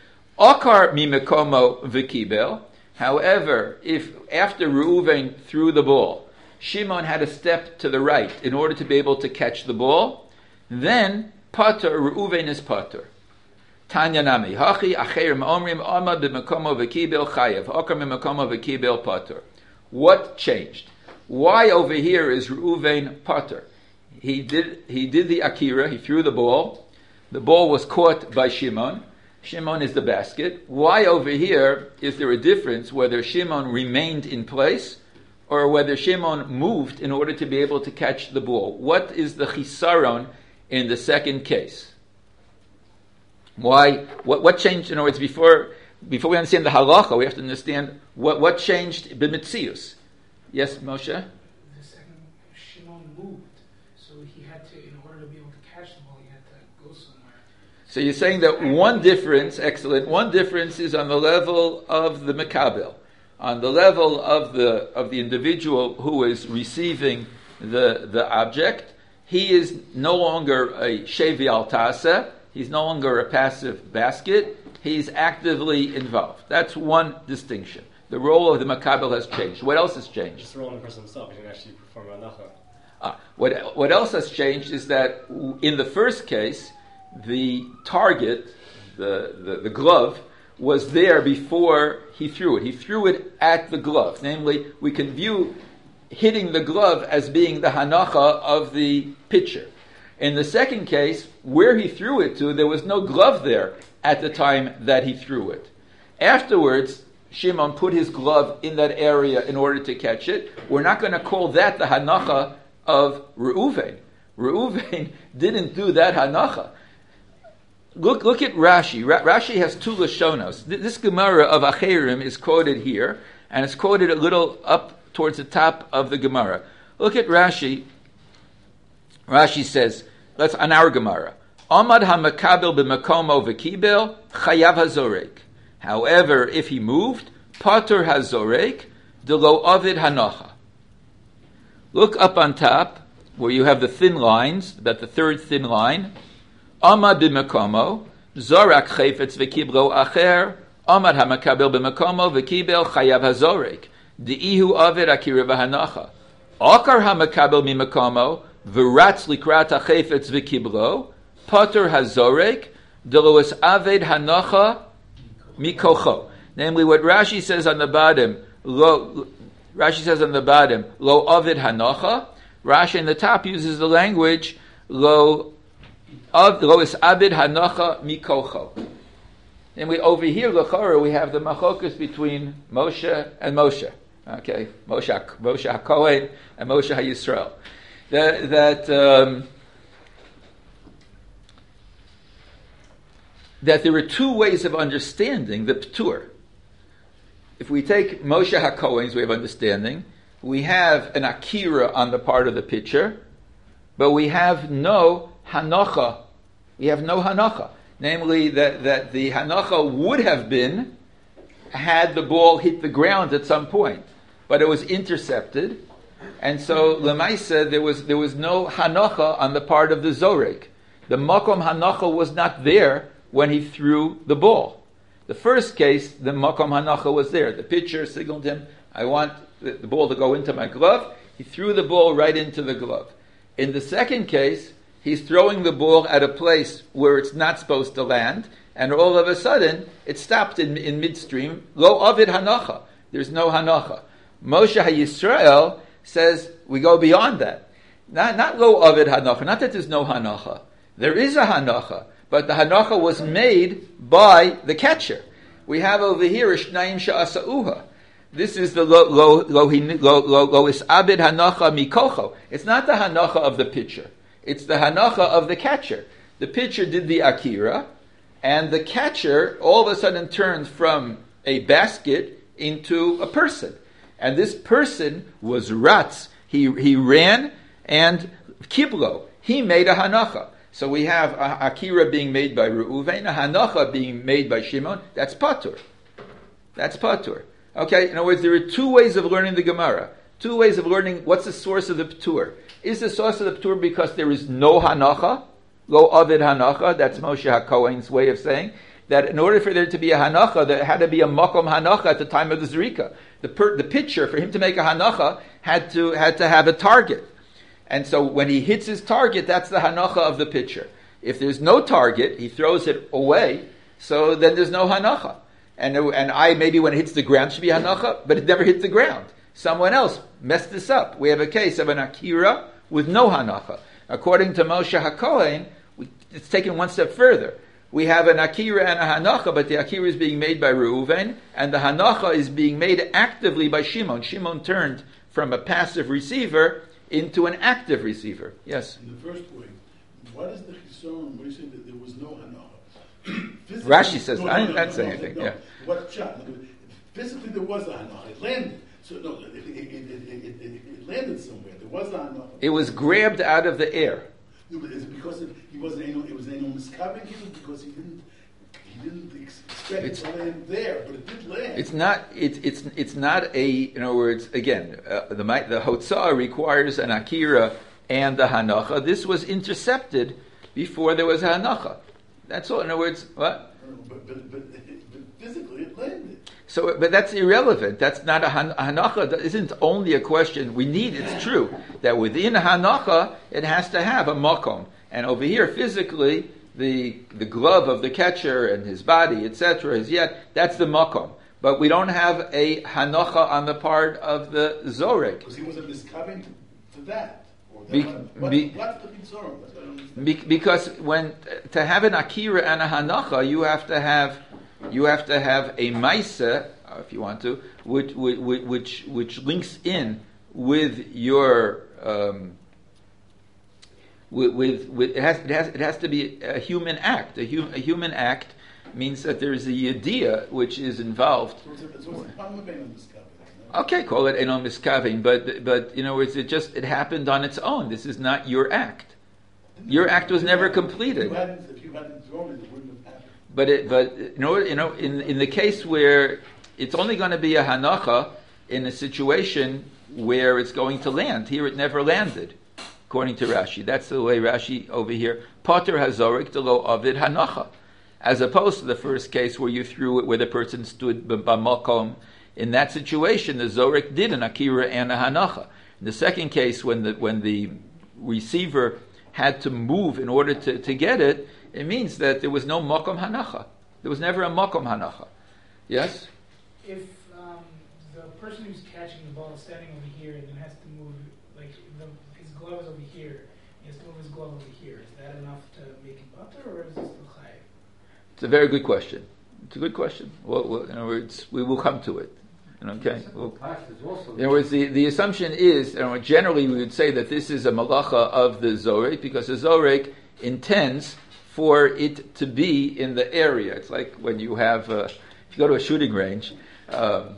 Akar mimekomo v'kibel. However, if after Reuven threw the ball, Shimon had to step to the right in order to be able to catch the ball, then pater, Reuven is pater. Tanya nami hachi acher ma'omrim amad b'mekomo v'kibel chayav. Akar mimekomo v'kibel pater. What changed? Why over here is Reuven pater? He did the akira. He threw the ball. The ball was caught by Shimon. Shimon is the basket. Why over here is there a difference whether Shimon remained in place or whether Shimon moved in order to be able to catch the ball? What is the chisaron in the second case? Why? What changed? In other words, before we understand the halacha, we have to understand what changed b'mitzius. Yes, Moshe? The second, Shimon moved, so he had to, in order to be able to catch the ball, he had to go somewhere. So you're saying that one difference is on the level of the mekabel, on the level of the individual who is receiving the object. He is no longer a shevi al tasa, he's no longer a passive basket, he's actively involved. That's one distinction. The role of the makabel has changed. What else has changed? Just the role of the person himself. He didn't actually perform hanacha. What else has changed is that in the first case, the target, the glove, was there before he threw it. He threw it at the glove. Namely, we can view hitting the glove as being the hanacha of the pitcher. In the second case, where he threw it to, there was no glove there at the time that he threw it. Afterwards, Shimon put his glove in that area in order to catch it. We're not going to call that the hanacha of Reuven. Reuven didn't do that hanacha. Look at Rashi. Rashi has two lashonos. This Gemara of Acherim is quoted here, and it's quoted a little up towards the top of the Gemara. Look at Rashi. Rashi says, let's on our Gemara. Amad hamakabel b'makomo v'kibel chayav hazorek. However, if he moved, pater hazorek delo avid hanacha. Look up on top where you have the thin lines, about the third thin line. Amad b'makomo zorak chayfetz v'kiblo acher. Amad hamakabel b'makomo v'kibel chayav hazorek. Di'ihu avid akira v'hanacha. Akar hamakabel b'makomo v'ratz likrat hachayfetz v'kiblo. Pater hazorek delo es avid hanacha mikocho. Namely, what Rashi says on the bottom, lo avid hanacha. Rashi in the top uses the language lo is avid hanacha mikocho. Namely, over here, l'chora, we have the machokus between Moshe and Moshe. Okay, Moshe HaKohen and Moshe HaYisrael. That there are two ways of understanding the Ptur. If we take Moshe HaKohen's way of understanding, we have an akira on the part of the pitcher, but we have no hanacha. We have no hanacha. Namely, that the hanacha would have been had the ball hit the ground at some point, but it was intercepted, And so Lemaisa, there was no hanacha on the part of the Zorek. The makom hanacha was not there when he threw the ball. The first case, the makom hanacha was there. The pitcher signaled him, I want the ball to go into my glove. He threw the ball right into the glove. In the second case, he's throwing the ball at a place where it's not supposed to land, and all of a sudden, it stopped in midstream. Lo avid hanacha. There's no hanacha. Moshe HaYisrael says we go beyond that. Not lo avid hanacha. Not that there's no hanacha. There is a hanacha, but the hanacha was made by the catcher. We have over here Ishnayim Sha'asa'uha. This is the lo isabid hanacha mikocho. It's not the hanacha of the pitcher. It's the hanacha of the catcher. The pitcher did the akira, and the catcher all of a sudden turns from a basket into a person. And this person was Ratz. He ran, and Kiblo, he made a hanacha. So we have a akira being made by Reuven, a hanacha being made by Shimon. That's patur. That's patur. Okay, in other words, there are two ways of learning the Gemara. Two ways of learning what's the source of the patur. Is the source of the patur because there is no hanacha? Lo avid hanacha, that's Moshe HaKohen's way of saying that in order for there to be a hanacha, there had to be a makom hanacha at the time of the zrika. The pitcher, for him to make a hanacha, had to have a target. And so when he hits his target, that's the hanacha of the pitcher. If there's no target, he throws it away, so then there's no hanacha. And maybe when it hits the ground should be hanacha, but it never hit the ground. Someone else messed this up. We have a case of an akira with no hanacha. According to Moshe HaKohen, it's taken one step further. We have an akira and a hanacha, but the akira is being made by Reuven, and the hanacha is being made actively by Shimon. Shimon turned from a passive receiver into an active receiver. Yes? In the first way, what is the chisaron? What do you say that there was no hanacha? Rashi says, I didn't say anything. Yeah. What shot? Physically, there was a hanacha. It landed. So no, it landed somewhere. There was a hanacha. It was grabbed out of the air. No, is it because he wasn't? It was an miskaving because he didn't expect it to land there, but it did land. It's not. It's not a. In other words, again, the hotzah requires an akira and the hanacha. This was intercepted before there was a hanacha. That's all. In other words, what? But physically it landed. So, but that's irrelevant. That's not a hanacha. That isn't only a question. It's true that within a hanacha it has to have a makom. And over here, physically, the glove of the catcher and his body, etc., is yet that's the makom. But we don't have a hanacha on the part of the zorek. Because he wasn't miscovering to that. Because when to have an akira and a hanacha, you have to have a maisa, if you want to, which links in with your it has to be a human act. A human act means that there is a yediyah which is involved. Okay, call it enon miskavin, but you know, it happened on its own. This is not your act. Your act was never completed. If you hadn't thrown it, it wouldn't have happened. But in the case where it's only going to be a hanacha in a situation where it's going to land. Here it never landed, according to Rashi. That's the way Rashi over here. Pater hazorik delo avid hanacha, as opposed to the first case where you threw it where the person stood b'makom. In that situation, the Zorik did an akira and a hanacha. In the second case, when the receiver had to move in order to get it, it means that there was no makom hanacha. There was never a makom hanacha. Yes? If the person who's catching the ball is standing over here and then has to move, his glove is over here, he has to move his glove over here, is that enough to make it butter, or is it still chayiv? It's a very good question. It's a good question. Well, in other words, we will come to it. Okay. In other words, the assumption is, generally we would say that this is a malacha of the zorek because the zorek intends for it to be in the area. It's like when you have, if you go to a shooting range, so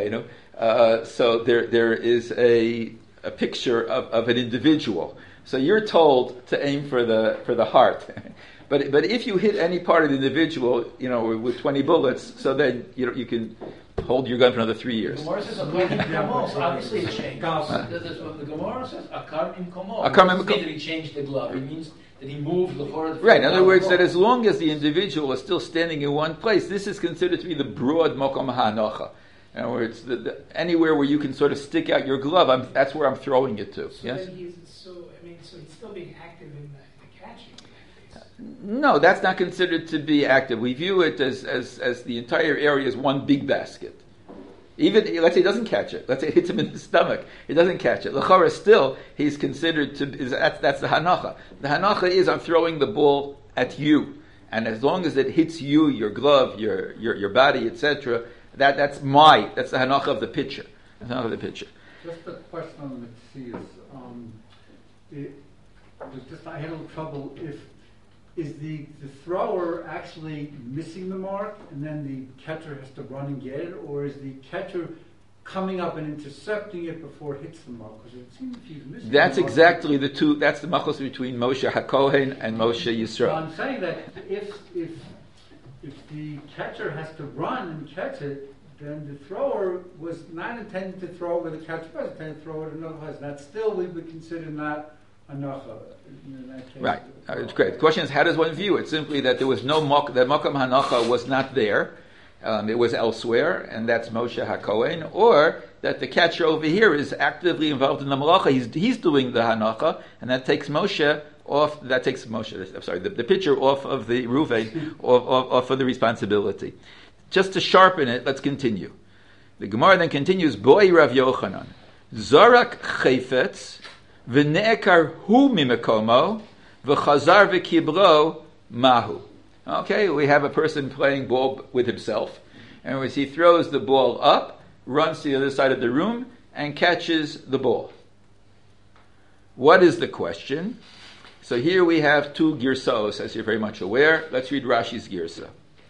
there is a picture of an individual. So you're told to aim for the heart. But if you hit any part of the individual, with 20 bullets, so then you can hold your gun for another 3 The years. Gemara says akar im komo, so obviously it changed. That's what the Gemara says. Akar im komo. It doesn't mean that he changed the glove. It means that he moved the forward. Right. In other words, that as long as the individual is still standing in one place, this is considered to be the broad mokom hanocha. In other words, anywhere where you can sort of stick out your glove, that's where I'm throwing it to. So yes. then so he's still being active in the catching. No, that's not considered to be active. We view it as the entire area as one big basket. Even, let's say he doesn't catch it. Let's say it hits him in the stomach. He doesn't catch it. L'chara still, he's considered to, that's the hanacha. The hanacha is I'm throwing the ball at you. And as long as it hits you, your glove, your body, etc., that's the hanacha of the pitcher. The hanacha of the pitcher. Just a question on the Metzias. I had a little trouble. Is the thrower actually missing the mark and then the catcher has to run and get it, or is the catcher coming up and intercepting it before it hits the mark? Because it seems if he's missing that's the mark, exactly the two. That's the machlos between Moshe HaKohen and Moshe Yisrael. So I'm saying that if the catcher has to run and catch it, then the thrower was not intending to throw it where the catcher was intending to throw it another place. That still we would consider not hanacha in that case. Right. It's great. The question is, how does one view it? Simply that there was no that Mokom Hanacha was not there. It was elsewhere, and that's Moshe HaKohen. Or that the catcher over here is actively involved in the malacha. He's doing the Hanacha, and that takes Moshe off. That takes Moshe. I'm sorry, the pitcher off of the Ruvain, off of the responsibility. Just to sharpen it, let's continue. The Gemara then continues. Boi Rav Yochanan, Zorak Chayfetz. V'ne'ekar hu mimekomo, v'chazar v'kibro mahu. Okay, we have a person playing ball with himself, and as he throws the ball up, runs to the other side of the room, and catches the ball. What is the question? So here we have two girsos, as you're very much aware. Let's read Rashi's girsa.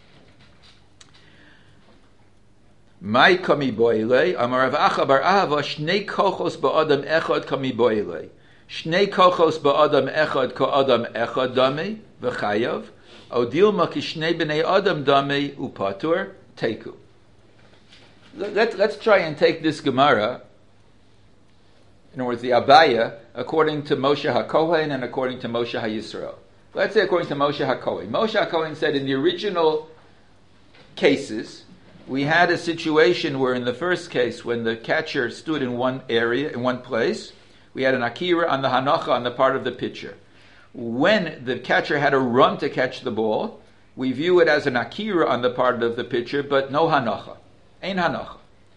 Mai kami boile, amar Rav Acha bar Ahava, shnei kochos ba'adam echad kami boile. Shnei kochos ba'adam echad ka'adam echad dame, v'chayav, odilma ki shnei b'nei adam dame, upatur, teku. Let's try and take this Gemara, in other words, the Abaya, according to Moshe HaKohen and according to Moshe HaYisrael. Let's say according to Moshe HaKohen. Moshe HaKohen said in the original cases, we had a situation where in the first case, when the catcher stood in one area, in one place, we had an akira on the hanacha on the part of the pitcher. When the catcher had a run to catch the ball, we view it as an akira on the part of the pitcher, but no hanacha. Ain't hanacha.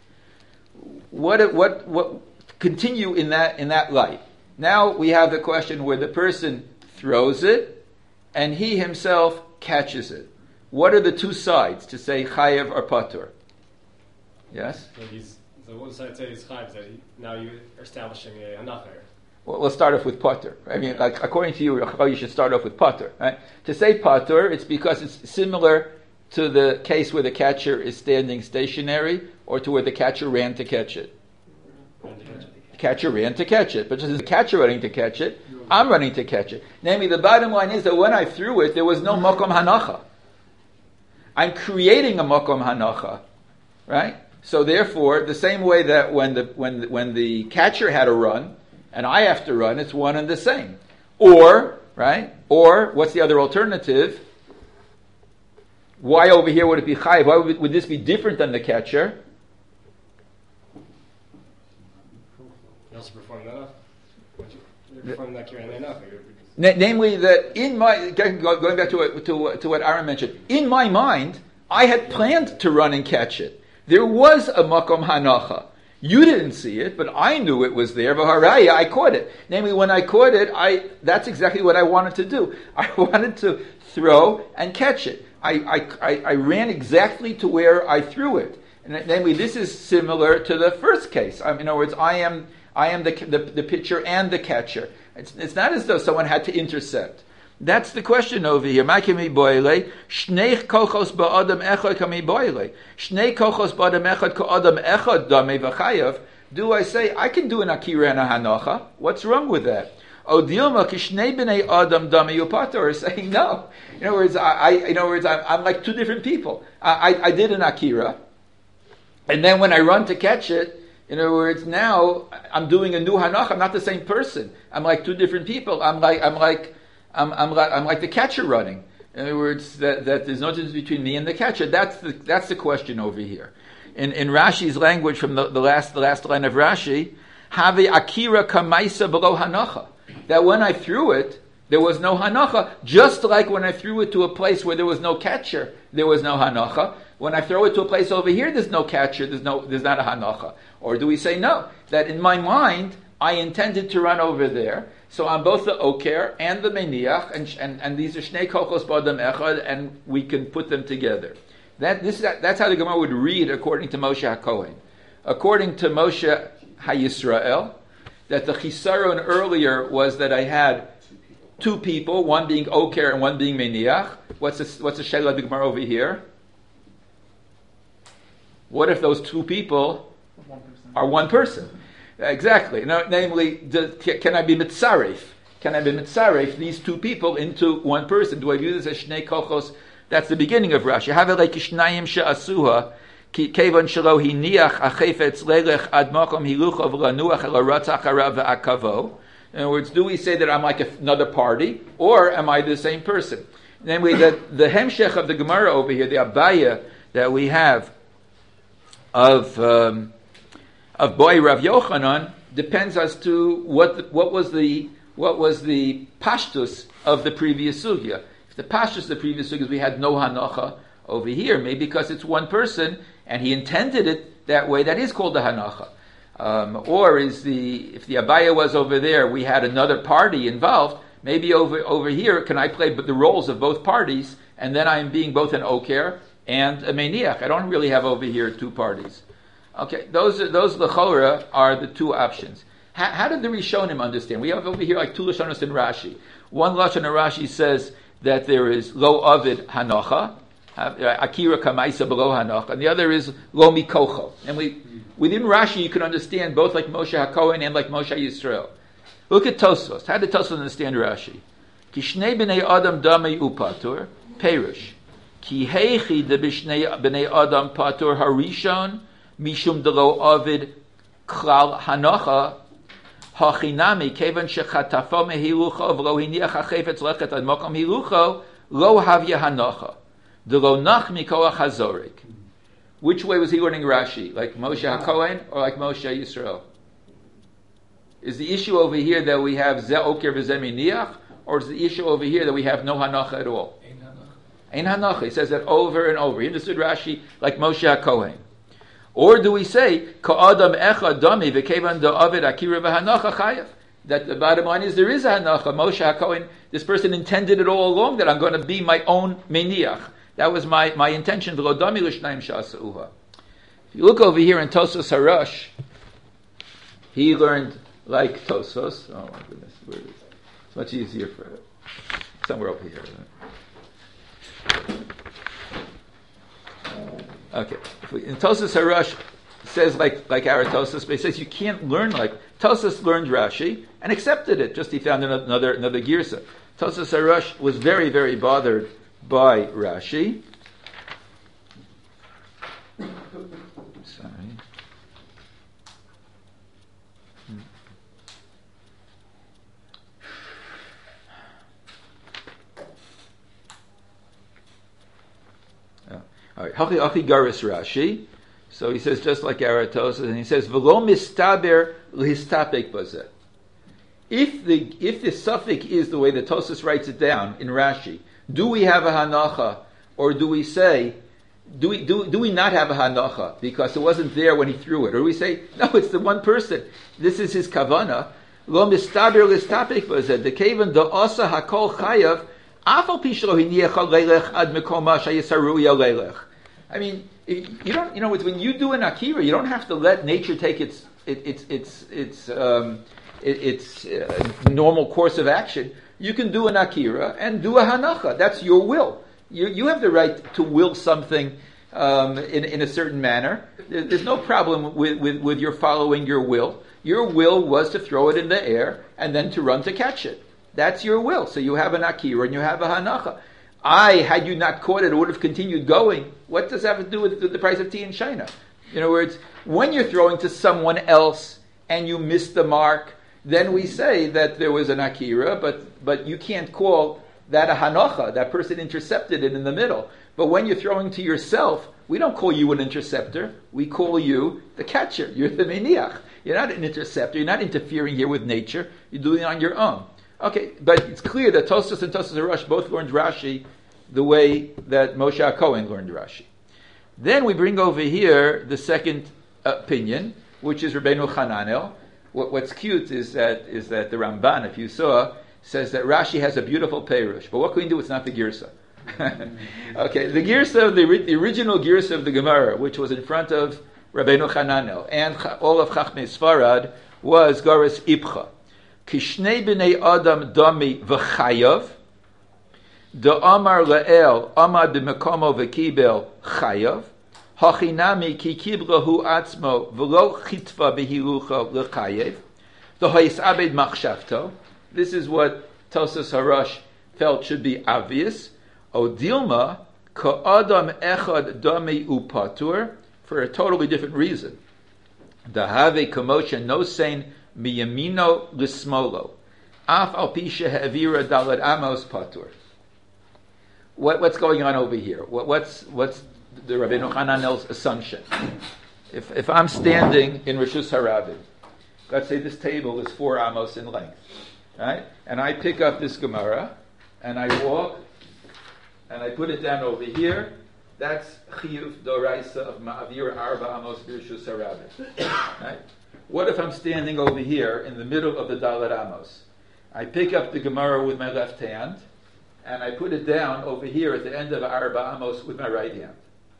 What continue in that light? Now we have the question where the person throws it, and he himself catches it. What are the two sides to say chayev or patur? Yes? So one side says chayev, that now you're establishing a hanacha. Well, let's start off with patur. I mean, like according to you should start off with patur. Right? To say patur, it's because it's similar to the case where the catcher is standing stationary, or to where the catcher ran to catch it. The catcher ran to catch it, but just as the catcher running to catch it, I'm running to catch it. Namely, the bottom line is that when I threw it, there was no mokom hanacha. I'm creating a mokom hanacha, right? So therefore, the same way that when the catcher had a run and I have to run, it's one and the same. Or, right? Or what's the other alternative? Why over here would it be chayiv? Why would this be different than the catcher? You also perform that enough? You're performing that kiran enough. Namely, that in my going back to what Aaron mentioned, in my mind, I had planned to run and catch it. There was a makom hanacha. You didn't see it, but I knew it was there. V'haraya, I caught it. Namely, when I caught it, that's exactly what I wanted to do. I wanted to throw and catch it. I ran exactly to where I threw it. And namely, this is similar to the first case. In other words, I am the pitcher and the catcher. It's not as though someone had to intercept. That's the question over here. Shnei kochos ba'adam echad kami boile. Shnei kochos ba'adam echad ka'adam echad damei v'chayav. Do I say, I can do an akira and a hanacha? What's wrong with that? Odilma kishnei b'nei adam damei upator is saying no. In other words, I'm like two different people. I did an akira, And then when I run to catch it, in other words, now I'm doing a new hanacha. I'm not the same person. I'm like two different people. I'm like the catcher running. In other words, that there's no difference between me and the catcher. That's the question over here. In Rashi's language, from the last line of Rashi, have akira kamaisa below hanacha. That when I threw it, there was no hanacha. Just like when I threw it to a place where there was no catcher, there was no hanacha. When I throw it to a place over here, there's no catcher. There's not a hanacha. Or do we say no? That in my mind, I intended to run over there. So I'm both the oker and the meniach, and these are shnei kochos b'adam echad, and we can put them together. That's how the Gemara would read according to Moshe HaKohen. According to Moshe HaYisrael, that the chisaron earlier was that I had two people, one being oker and one being meniach. What's the sheila of the Gemara over here? What if those two people are one person? Exactly. Namely, can I be mitzaref? Can I be mitzaref these two people into one person? Do I view this as shnei kochos? That's the beginning of Rashi. Havelei kishnayim she'asuha ki kevan shelo hiniach achefetz lelech ad makom hilucho v'lanuach el haratzach harav ve'akavo. In other words, do we say that I'm like another party, or am I the same person? Namely, that the hemshech of the Gemara over here, the abaya that we have of Boy Rav Yochanan, depends as to what was the pashtus of the previous sugya. If the pashtus of the previous sugya is we had no hanacha over here, maybe because it's one person and he intended it that way, that is called the hanacha. Or if the abaya was over there, we had another party involved. Maybe over here, can I play the roles of both parties, and then I'm being both an oker and a meniach. I don't really have over here two parties. Okay, those l'chora are the two options. How did the Rishonim understand? We have over here like two Lashonos in Rashi. One Lashon in Rashi says that there is lo avid hanocha, akira kamaisa below hanocha, and the other is lo mikocho. And within Rashi you can understand both like Moshe HaKohen and like Moshe Yisrael. Look at Tosfos. How did Tosfos understand Rashi? Ki shnei b'nei adam damei upatur, perush. Ki heichi de b'nei adam patur harishon, mishum delo avid klal hanocha, hachinami kevan shechatafo mehilucho v'lo hiniach hachefetz lechet ad mokom hilucho lo havya hanocha delo nach mikoach hazorik. Which way was he learning Rashi? Like Moshe HaKohen or like Moshe Yisrael? Is the issue over here that we have ze oker v'ze miniach, or is the issue over here that we have no hanocha at all? Ein hanocha. He says that over and over. He understood Rashi like Moshe HaKohen. Or do we say, Ka'adam echa dami v'kevan da'avid akira v'hanacha chayav? That the bottom line is there is a hanacha. Moshe HaKohen, this person intended it all along that I'm going to be my own meniach. That was my intention. V'lo dami l'shnayim sha'asa'uha. If you look over here in Tosfos Harash, he learned like Tosfos. Oh my goodness, where is it? It's much easier for it. Somewhere over here. Okay, in Tosfos Harash says like our Tosfos, but he says you can't learn like Tosfos learned Rashi and accepted it. Just he found another girsa. Tosfos Harash was very, very bothered by Rashi. Sorry. All right, Hachi Garis Rashi. So he says just like Aratos, and he says V'lo mistaber l'histapek bazeh. If the suffix is the way that Tosfos writes it down in Rashi, do we have a hanacha, or do we say do we not have a hanacha because it wasn't there when he threw it, or do we say no, it's the one person. This is his kavana. Lo mistaber l'histapek bazeh. The kavan da'asa hakol chayav. I mean, you don't. When you do an akira, you don't have to let nature take its normal course of action. You can do an akira and do a hanacha. That's your will. You have the right to will something in a certain manner. There's no problem with your following your will. Your will was to throw it in the air and then to run to catch it. That's your will. So you have an akira and you have a hanacha. Had you not caught it, it would have continued going. What does that have to do with the price of tea in China? In other words, when you're throwing to someone else and you miss the mark, then we say that there was an akira, but you can't call that a hanocha. That person intercepted it in the middle. But when you're throwing to yourself, we don't call you an interceptor. We call you the catcher. You're the meniach. You're not an interceptor. You're not interfering here with nature. You're doing it on your own. Okay, but it's clear that Tosfos and Tosfos HaRosh both learned Rashi the way that Moshe HaKohen learned Rashi. Then we bring over here the second opinion, which is Rabbeinu Hananel. What's cute is that the Ramban, if you saw, says that Rashi has a beautiful Perush. But what can we do? It's not the Girsa. Okay, the Girsa, the original Girsa of the Gemara, which was in front of Rabbeinu Hananel and all of Chachmei Sfarad, was Garas Ibcha. Kishnei b'nei Adam dami v'chayav, the Amar La'el Amad b'mekomo v'kibel chayav, hachinami ki kiblahu atzmo v'lo chitva b'hilucha l'chayev, the ha'is abed machshavto. This is what Tosfos HaRosh felt should be obvious. O Dilma ka'adam echad dami upatur, for a totally different reason. The have kamosha no sein miyamino lismolo, af al pisha ha'avira dalad amos patur. What's going on over here? What's the Rabbeinu Hananel's assumption? If I'm standing in Rishus Harabim, let's say this table is 4 amos in length, right? And I pick up this Gemara, and I walk, and I put it down over here. That's chiyuv doraisa of ma'avir arba amos b'Rishus Harabim, right? What if I'm standing over here in the middle of the Dalet Amos? I pick up the Gemara with my left hand, and I put it down over here at the end of Arba Amos with my right hand.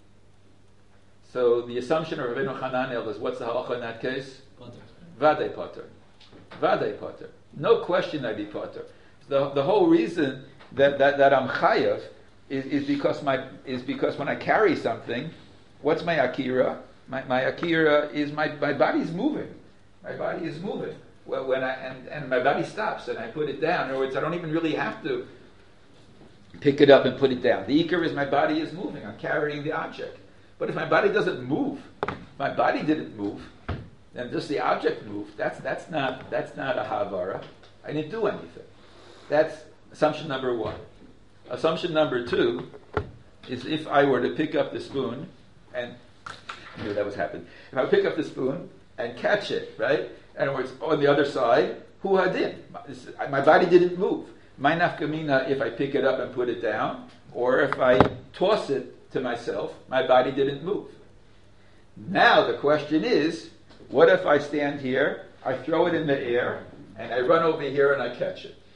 So the assumption of Rabbeinu Hananel is, what's the halacha in that case? Vadei potter. Vadei potter. No question I'd be potter. The whole reason that I'm chayav is because when I carry something, what's my akira? My akira is my body's moving. My body is moving. Well, and my body stops and I put it down. In other words, I don't even really have to pick it up and put it down. The ikar is my body is moving. I'm carrying the object. But if my body doesn't move, my body didn't move, then just the object moved. That's not a havara. I didn't do anything. That's assumption number 1. Assumption number 2 is if I were to pick up the spoon and I knew that was happening. If I pick up the spoon and catch it, right? In other words, on the other side, hu hadin. My body didn't move. My nafkamina, if I pick it up and put it down, or if I toss it to myself, my body didn't move. Now the question is, what if I stand here, I throw it in the air, and I run over here and I catch it?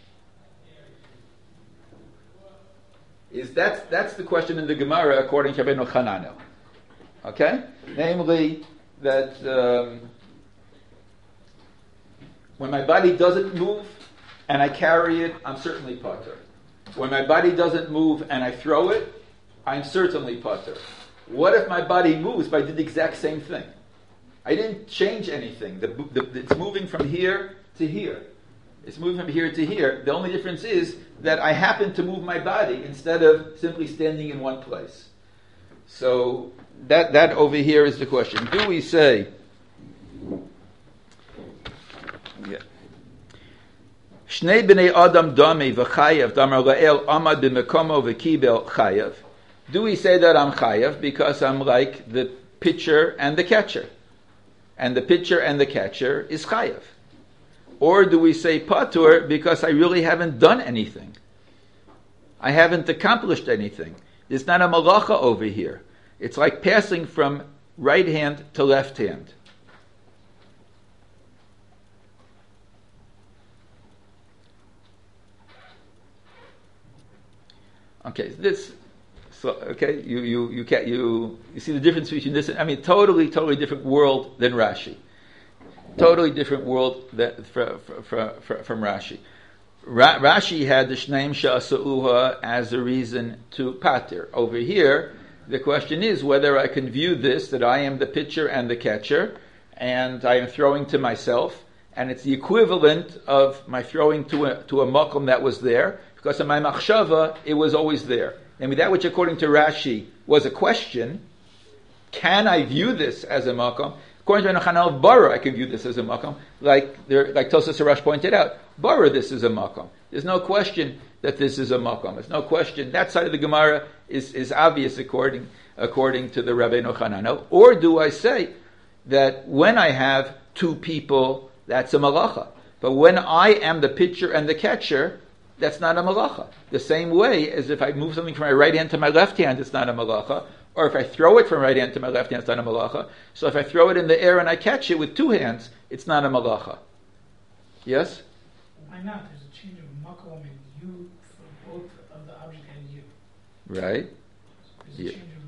That's the question in the Gemara according to Rabbeinu Hananel. Okay? Namely, that when my body doesn't move and I carry it, I'm certainly potter. When my body doesn't move and I throw it, I'm certainly potter. What if my body moves but I did the exact same thing? I didn't change anything. It's moving from here to here. It's moving from here to here. The only difference is that I happen to move my body instead of simply standing in one place. So that over here is the question. Do we say... Shnei b'nei Adam dami v'chayav damar la'el amad b'mekomo v'kibel chayav. Do we say that I'm chayav because I'm like the pitcher and the catcher? And the pitcher and the catcher is chayav. Or do we say patur because I really haven't done anything? I haven't accomplished anything. There's not a malacha over here. It's like passing from right hand to left hand. Okay, you see the difference between this and, totally different world than Rashi. Totally different world from Rashi. Rashi had the Shneim Sha'asa'uha as a reason to pater. Over here, the question is whether I can view this, that I am the pitcher and the catcher, and I am throwing to myself, and it's the equivalent of my throwing to a makom that was there, because in my machshava, it was always there. And that which according to Rashi was a question, Can I view this as a makom? According to Hananel Bara, I can view this as a makom. Like Tosas Harash pointed out, Bara, this is a makom. There's no question that this is a makom. There's no question. That side of the Gemara is obvious according to the Rabbeinu Hananel. Or do I say that when I have two people, that's a malacha? But when I am the pitcher and the catcher, that's not a malacha. The same way as if I move something from my right hand to my left hand, it's not a malacha. Or if I throw it from right hand to my left hand, it's not a malacha. So if I throw it in the air and I catch it with two hands, it's not a malacha. Yes? Why not? There's a change of makom and you for both of the object and you. Right. There's a change of...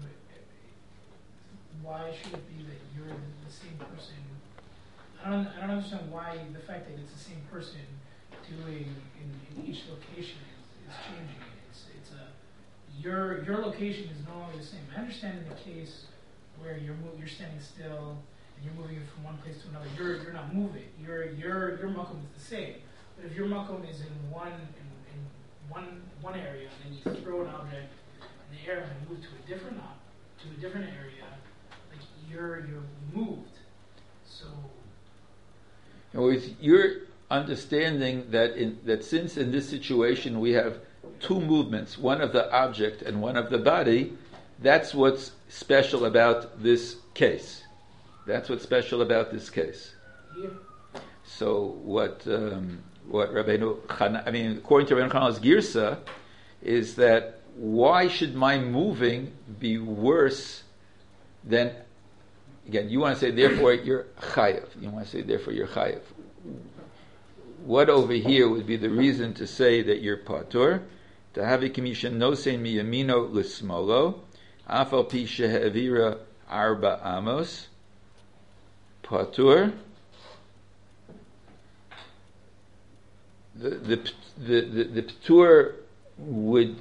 Why should it be that you're the same person? I don't understand why the fact that it's the same person doing in each location is changing it. Your location is no longer the same. I understand in the case where you're standing still and you're moving from one place to another. You're not moving. Your makom is the same. But if your makom is in one area and then you throw an object in the air and move to a different area, like you're moved. So. You're understanding that since in this situation we have two movements, one of the object and one of the body, that's what's special about this case. That's what's special about this case. Yeah. So what Rabbeinu Chanan, according to Rabbeinu Chananel's girsa, is that why should my moving be worse than, again, you want to say therefore you're chayav. You want to say therefore you're chayav. What over here would be the reason to say that you're patur? To have a commission no sein miyamino l'smolo, afal pi she'evira arba amos, patur. The patur would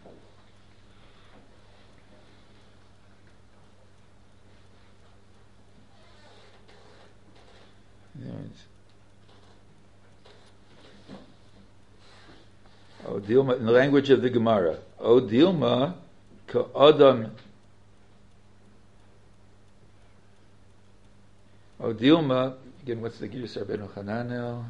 O Dilma, in the language of the Gemara, O Dilma ka Adam. O Dilma, again, what's the Girs Rabbeinu Hananel?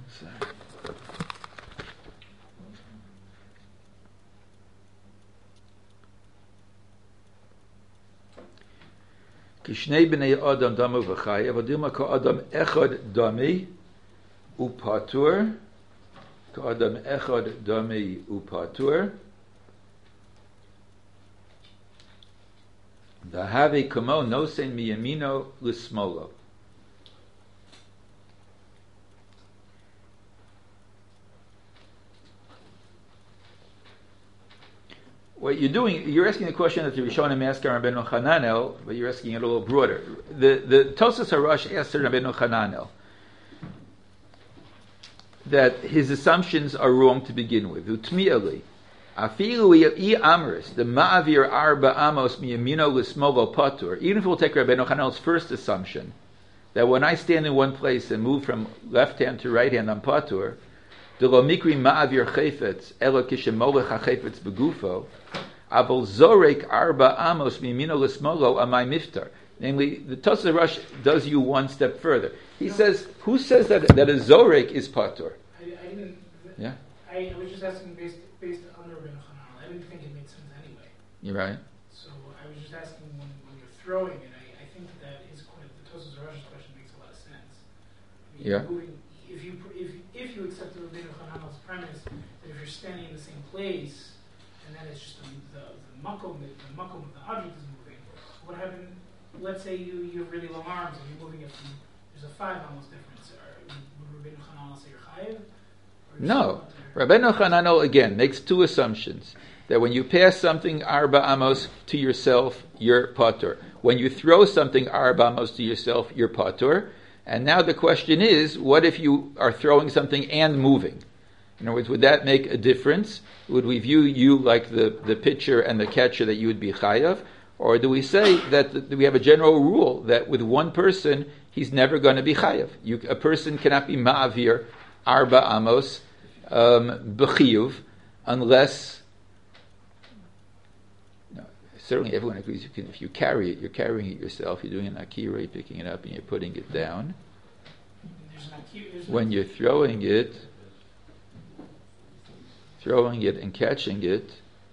Kishnei b'nei Adam damu v'chayev, O Dilma ka Adam echad dami upatur. Ka'adam echad dami upatur. Dahave kamo nosen miyamino l'smolo. What you're doing, you're asking the question that the Rishonim asked Rabbeinu Hananel, but you're asking it a little broader. The Tosas Harash asked Rabbeinu Hananel that his assumptions are wrong to begin with. Utmi'ali, afilu amris the ma'avir arba amos miyamino l'smolo patur. Even if we'll take Rabbeinu Hananel's first assumption that when I stand in one place and move from left hand to right hand, I'm patur. Delo mikri ma'avir chayfetz elo kishemolech hachayfetz begufo. Abel zorek arba amos miyamino l'smolo amay miftar. Namely, the Tosas Harash does you one step further. He says, who says that a zorek is patur? I didn't. Yeah. I was just asking based on the Rabbeinu Hananel. I didn't think it made sense anyway. You're right. So I was just asking when you're throwing it. I think that the Tosas Harash's question makes a lot of sense. I mean, Yeah. If you accept the Rabbeinu Hananel's premise that if you're standing in the same place and then it's just the makom of the object is moving, what happened? Let's say you have really long arms and you're moving it from, there's a 5 amos difference. Would Rabbeinu Hananel say you're chayiv? No. Rabbeinu Hananel, again, makes two assumptions. That when you pass something arba amos to yourself, you're patur. When you throw something arba amos to yourself, you're patur. And now the question is, what if you are throwing something and moving? In other words, would that make a difference? Would we view you like the pitcher and the catcher that you would be chayav? Or do we say that we have a general rule that with one person, he's never going to be chayav? A person cannot be ma'avir arba amos b'chiyuv unless... No, certainly everyone agrees if you carry it, you're carrying it yourself. You're doing an akira, you're picking it up and you're putting it down. When you're throwing it and catching it,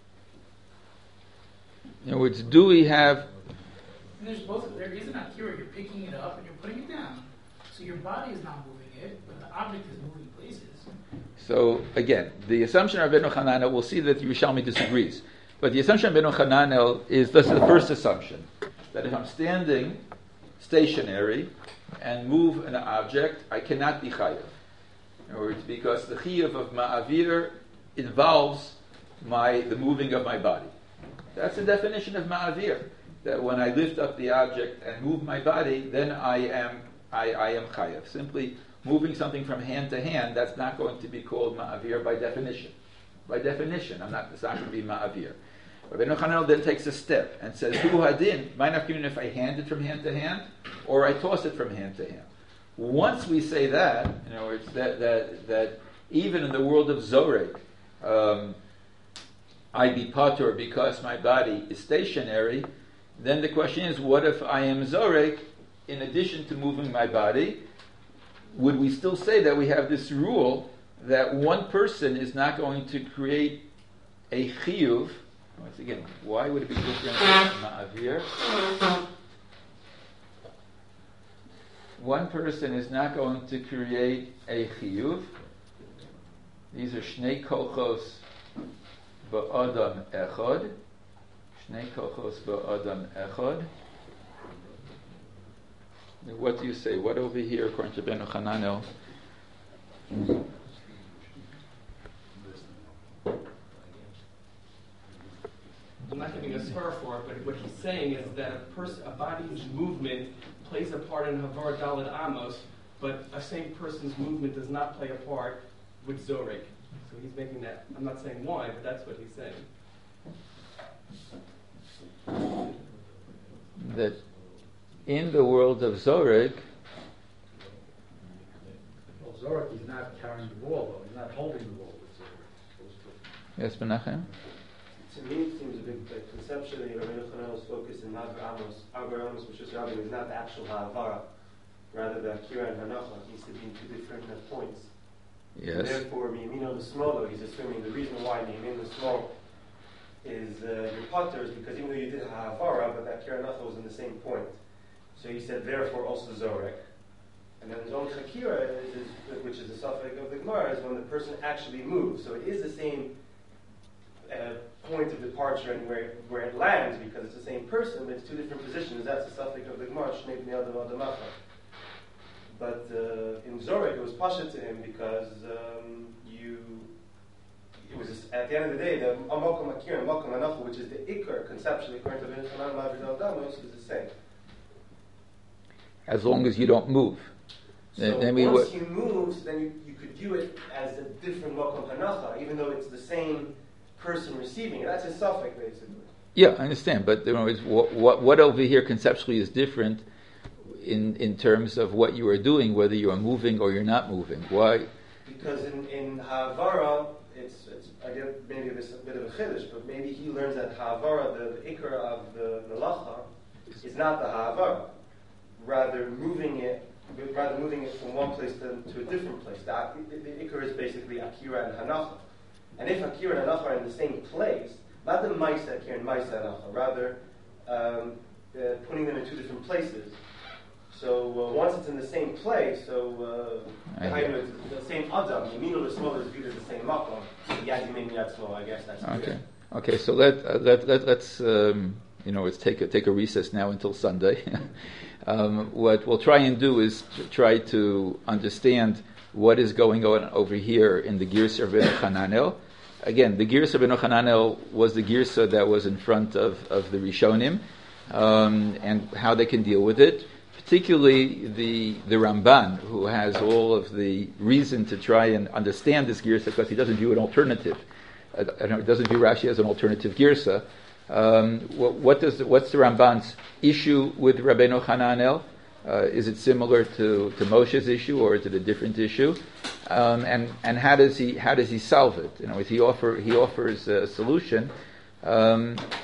in other words, do we have... There's both. There is an akira. You're picking it up and you're putting it down. So your body is not moving it, but the object is moving places. So again, the assumption of Rabbeinu Hananel, we'll see that the Yerushalmi disagrees. But the assumption of Rabbeinu Hananel is, this is the first assumption, that if I'm standing stationary and move an object, I cannot be chayav. In other words, because the chiyuv of ma'avir involves the moving of my body. That's the definition of ma'avir. That when I lift up the object and move my body, then I am chayav. Simply moving something from hand to hand, that's not going to be called ma'avir by definition. By definition, it's not going to be ma'avir. Rabbeinu Hananel then takes a step and says, Hu hadin, ma'nafkin if I hand it from hand to hand, or I toss it from hand to hand. Once we say that, in other words, that even in the world of Zorek, I be patur because my body is stationary, then the question is, what if I am Zorek, in addition to moving my body? Would we still say that we have this rule that one person is not going to create a chiyuv? Once again, why would it be different from ma'avir? One person is not going to create a chiyuv. These are shnei kochos ba'adam echad. Shnei kochos ba'adam echad. What do you say? What over here, according to Rabbeinu Hananel? I'm not giving a spur for it, but what he's saying is that a body's movement plays a part in Havar Daled Amos, but a same person's movement does not play a part with Zorek. So he's making that. I'm not saying why, but that's what he's saying. That in the world of Zorek, well, Zorek is not carrying the ball, though. He's not holding the ball with Zorek. yes, Menachem? To me, it seems a bit like conceptually, Rabbeinu Hananel's focus in Havar Amos, which is Rabbi, is not the actual Ha'avara, rather the Akira and Hanacha. It needs to be in two different points. Yes. And therefore, Miyamino L'Smolo, he's assuming the reason why Miyamino L'Smolo is your potter is because even though you did Ha'avara, but that Akira and Hanacha was in the same point. So he said, therefore, also Zorek. And then Zon Chakira, which is the suffix of the Gemara, is when the person actually moves. So it is the same point of departure and where it lands, because it's the same person, but it's two different positions. That's the suffix of the Gemara, Shnei Bnei Adam Adamacha. But in Zorek, it was pasha to him because it was at the end of the day, the Amokum Akir and Mokum Anafu, which is the Ikar, conceptually, according to the Chanan Ma'avidal Damos, is the same. As long as you don't move. So once he moves, then you could view it as a different Mokum Hanacha, even though it's the same person receiving it. That's a suffix, basically. Yeah, I understand, but what over here conceptually is different in terms of what you are doing, whether you are moving or you're not moving. Why? Because in Ha'avara, it's I get maybe a bit of a chiddush, but maybe he learns that Ha'avara, the ikar of the melacha, is not the Ha'avara. Rather moving it from one place to a different place. The ikar is basically Akira and Hanacha. And if Akira and Hanacha are in the same place, not the Maisa Akira and Maisa Hanacha, rather putting them in two different places. So once it's in the same place, the same Adam, Yamino L'Smol is viewed as the same Makom. Yad Yamin Yad Smol, I guess that's okay. Good. Okay, so let's let's take a recess now until Sunday. What we'll try and do is try to understand what is going on over here in the Girsa of Rabbeinu Hananel. Again, the Girsa of Rabbeinu Hananel was the Girsa that was in front of the Rishonim, and how they can deal with it. Particularly the Ramban, who has all of the reason to try and understand this Girsa, because he doesn't view an alternative. Doesn't view Rashi as an alternative Girsa. What's the Ramban's issue with Rabbeinu Hananel? Is it similar to Moshe's issue, or is it a different issue? And how does he solve it? He offers a solution.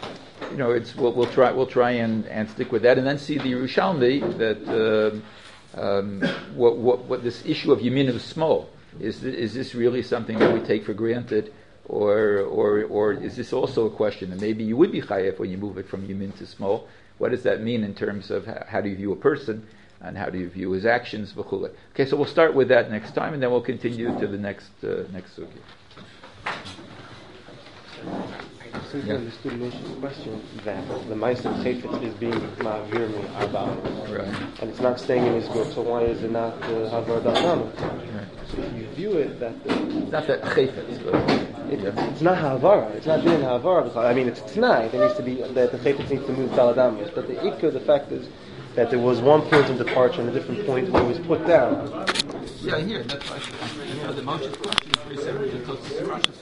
we'll try and stick with that, and then see the Yerushalmi that what this issue of Yamin of Small is this really something that we take for granted, or is this also a question? And maybe you would be chayev when you move it from Yamin to Small. What does that mean in terms of how do you view a person and how do you view his actions? Okay, so we'll start with that next time, and then we'll continue to the next sugya. I think I understood Moshe's question that the Meister Chayfetz is being ma'avir min arba'ah, Right. and it's not staying in his group. So why is it not havar da'adam? So if you view it that It's not that chayfetz, but it's not havara. It's not being havara. I mean, it's tonight. There needs to be that the chayfetz needs to move daladamos. But the ikka, the fact is that there was one point of departure and a different point where it was put down. yeah, here that's why the Moshe's question is very similar to Tosfos Rosh.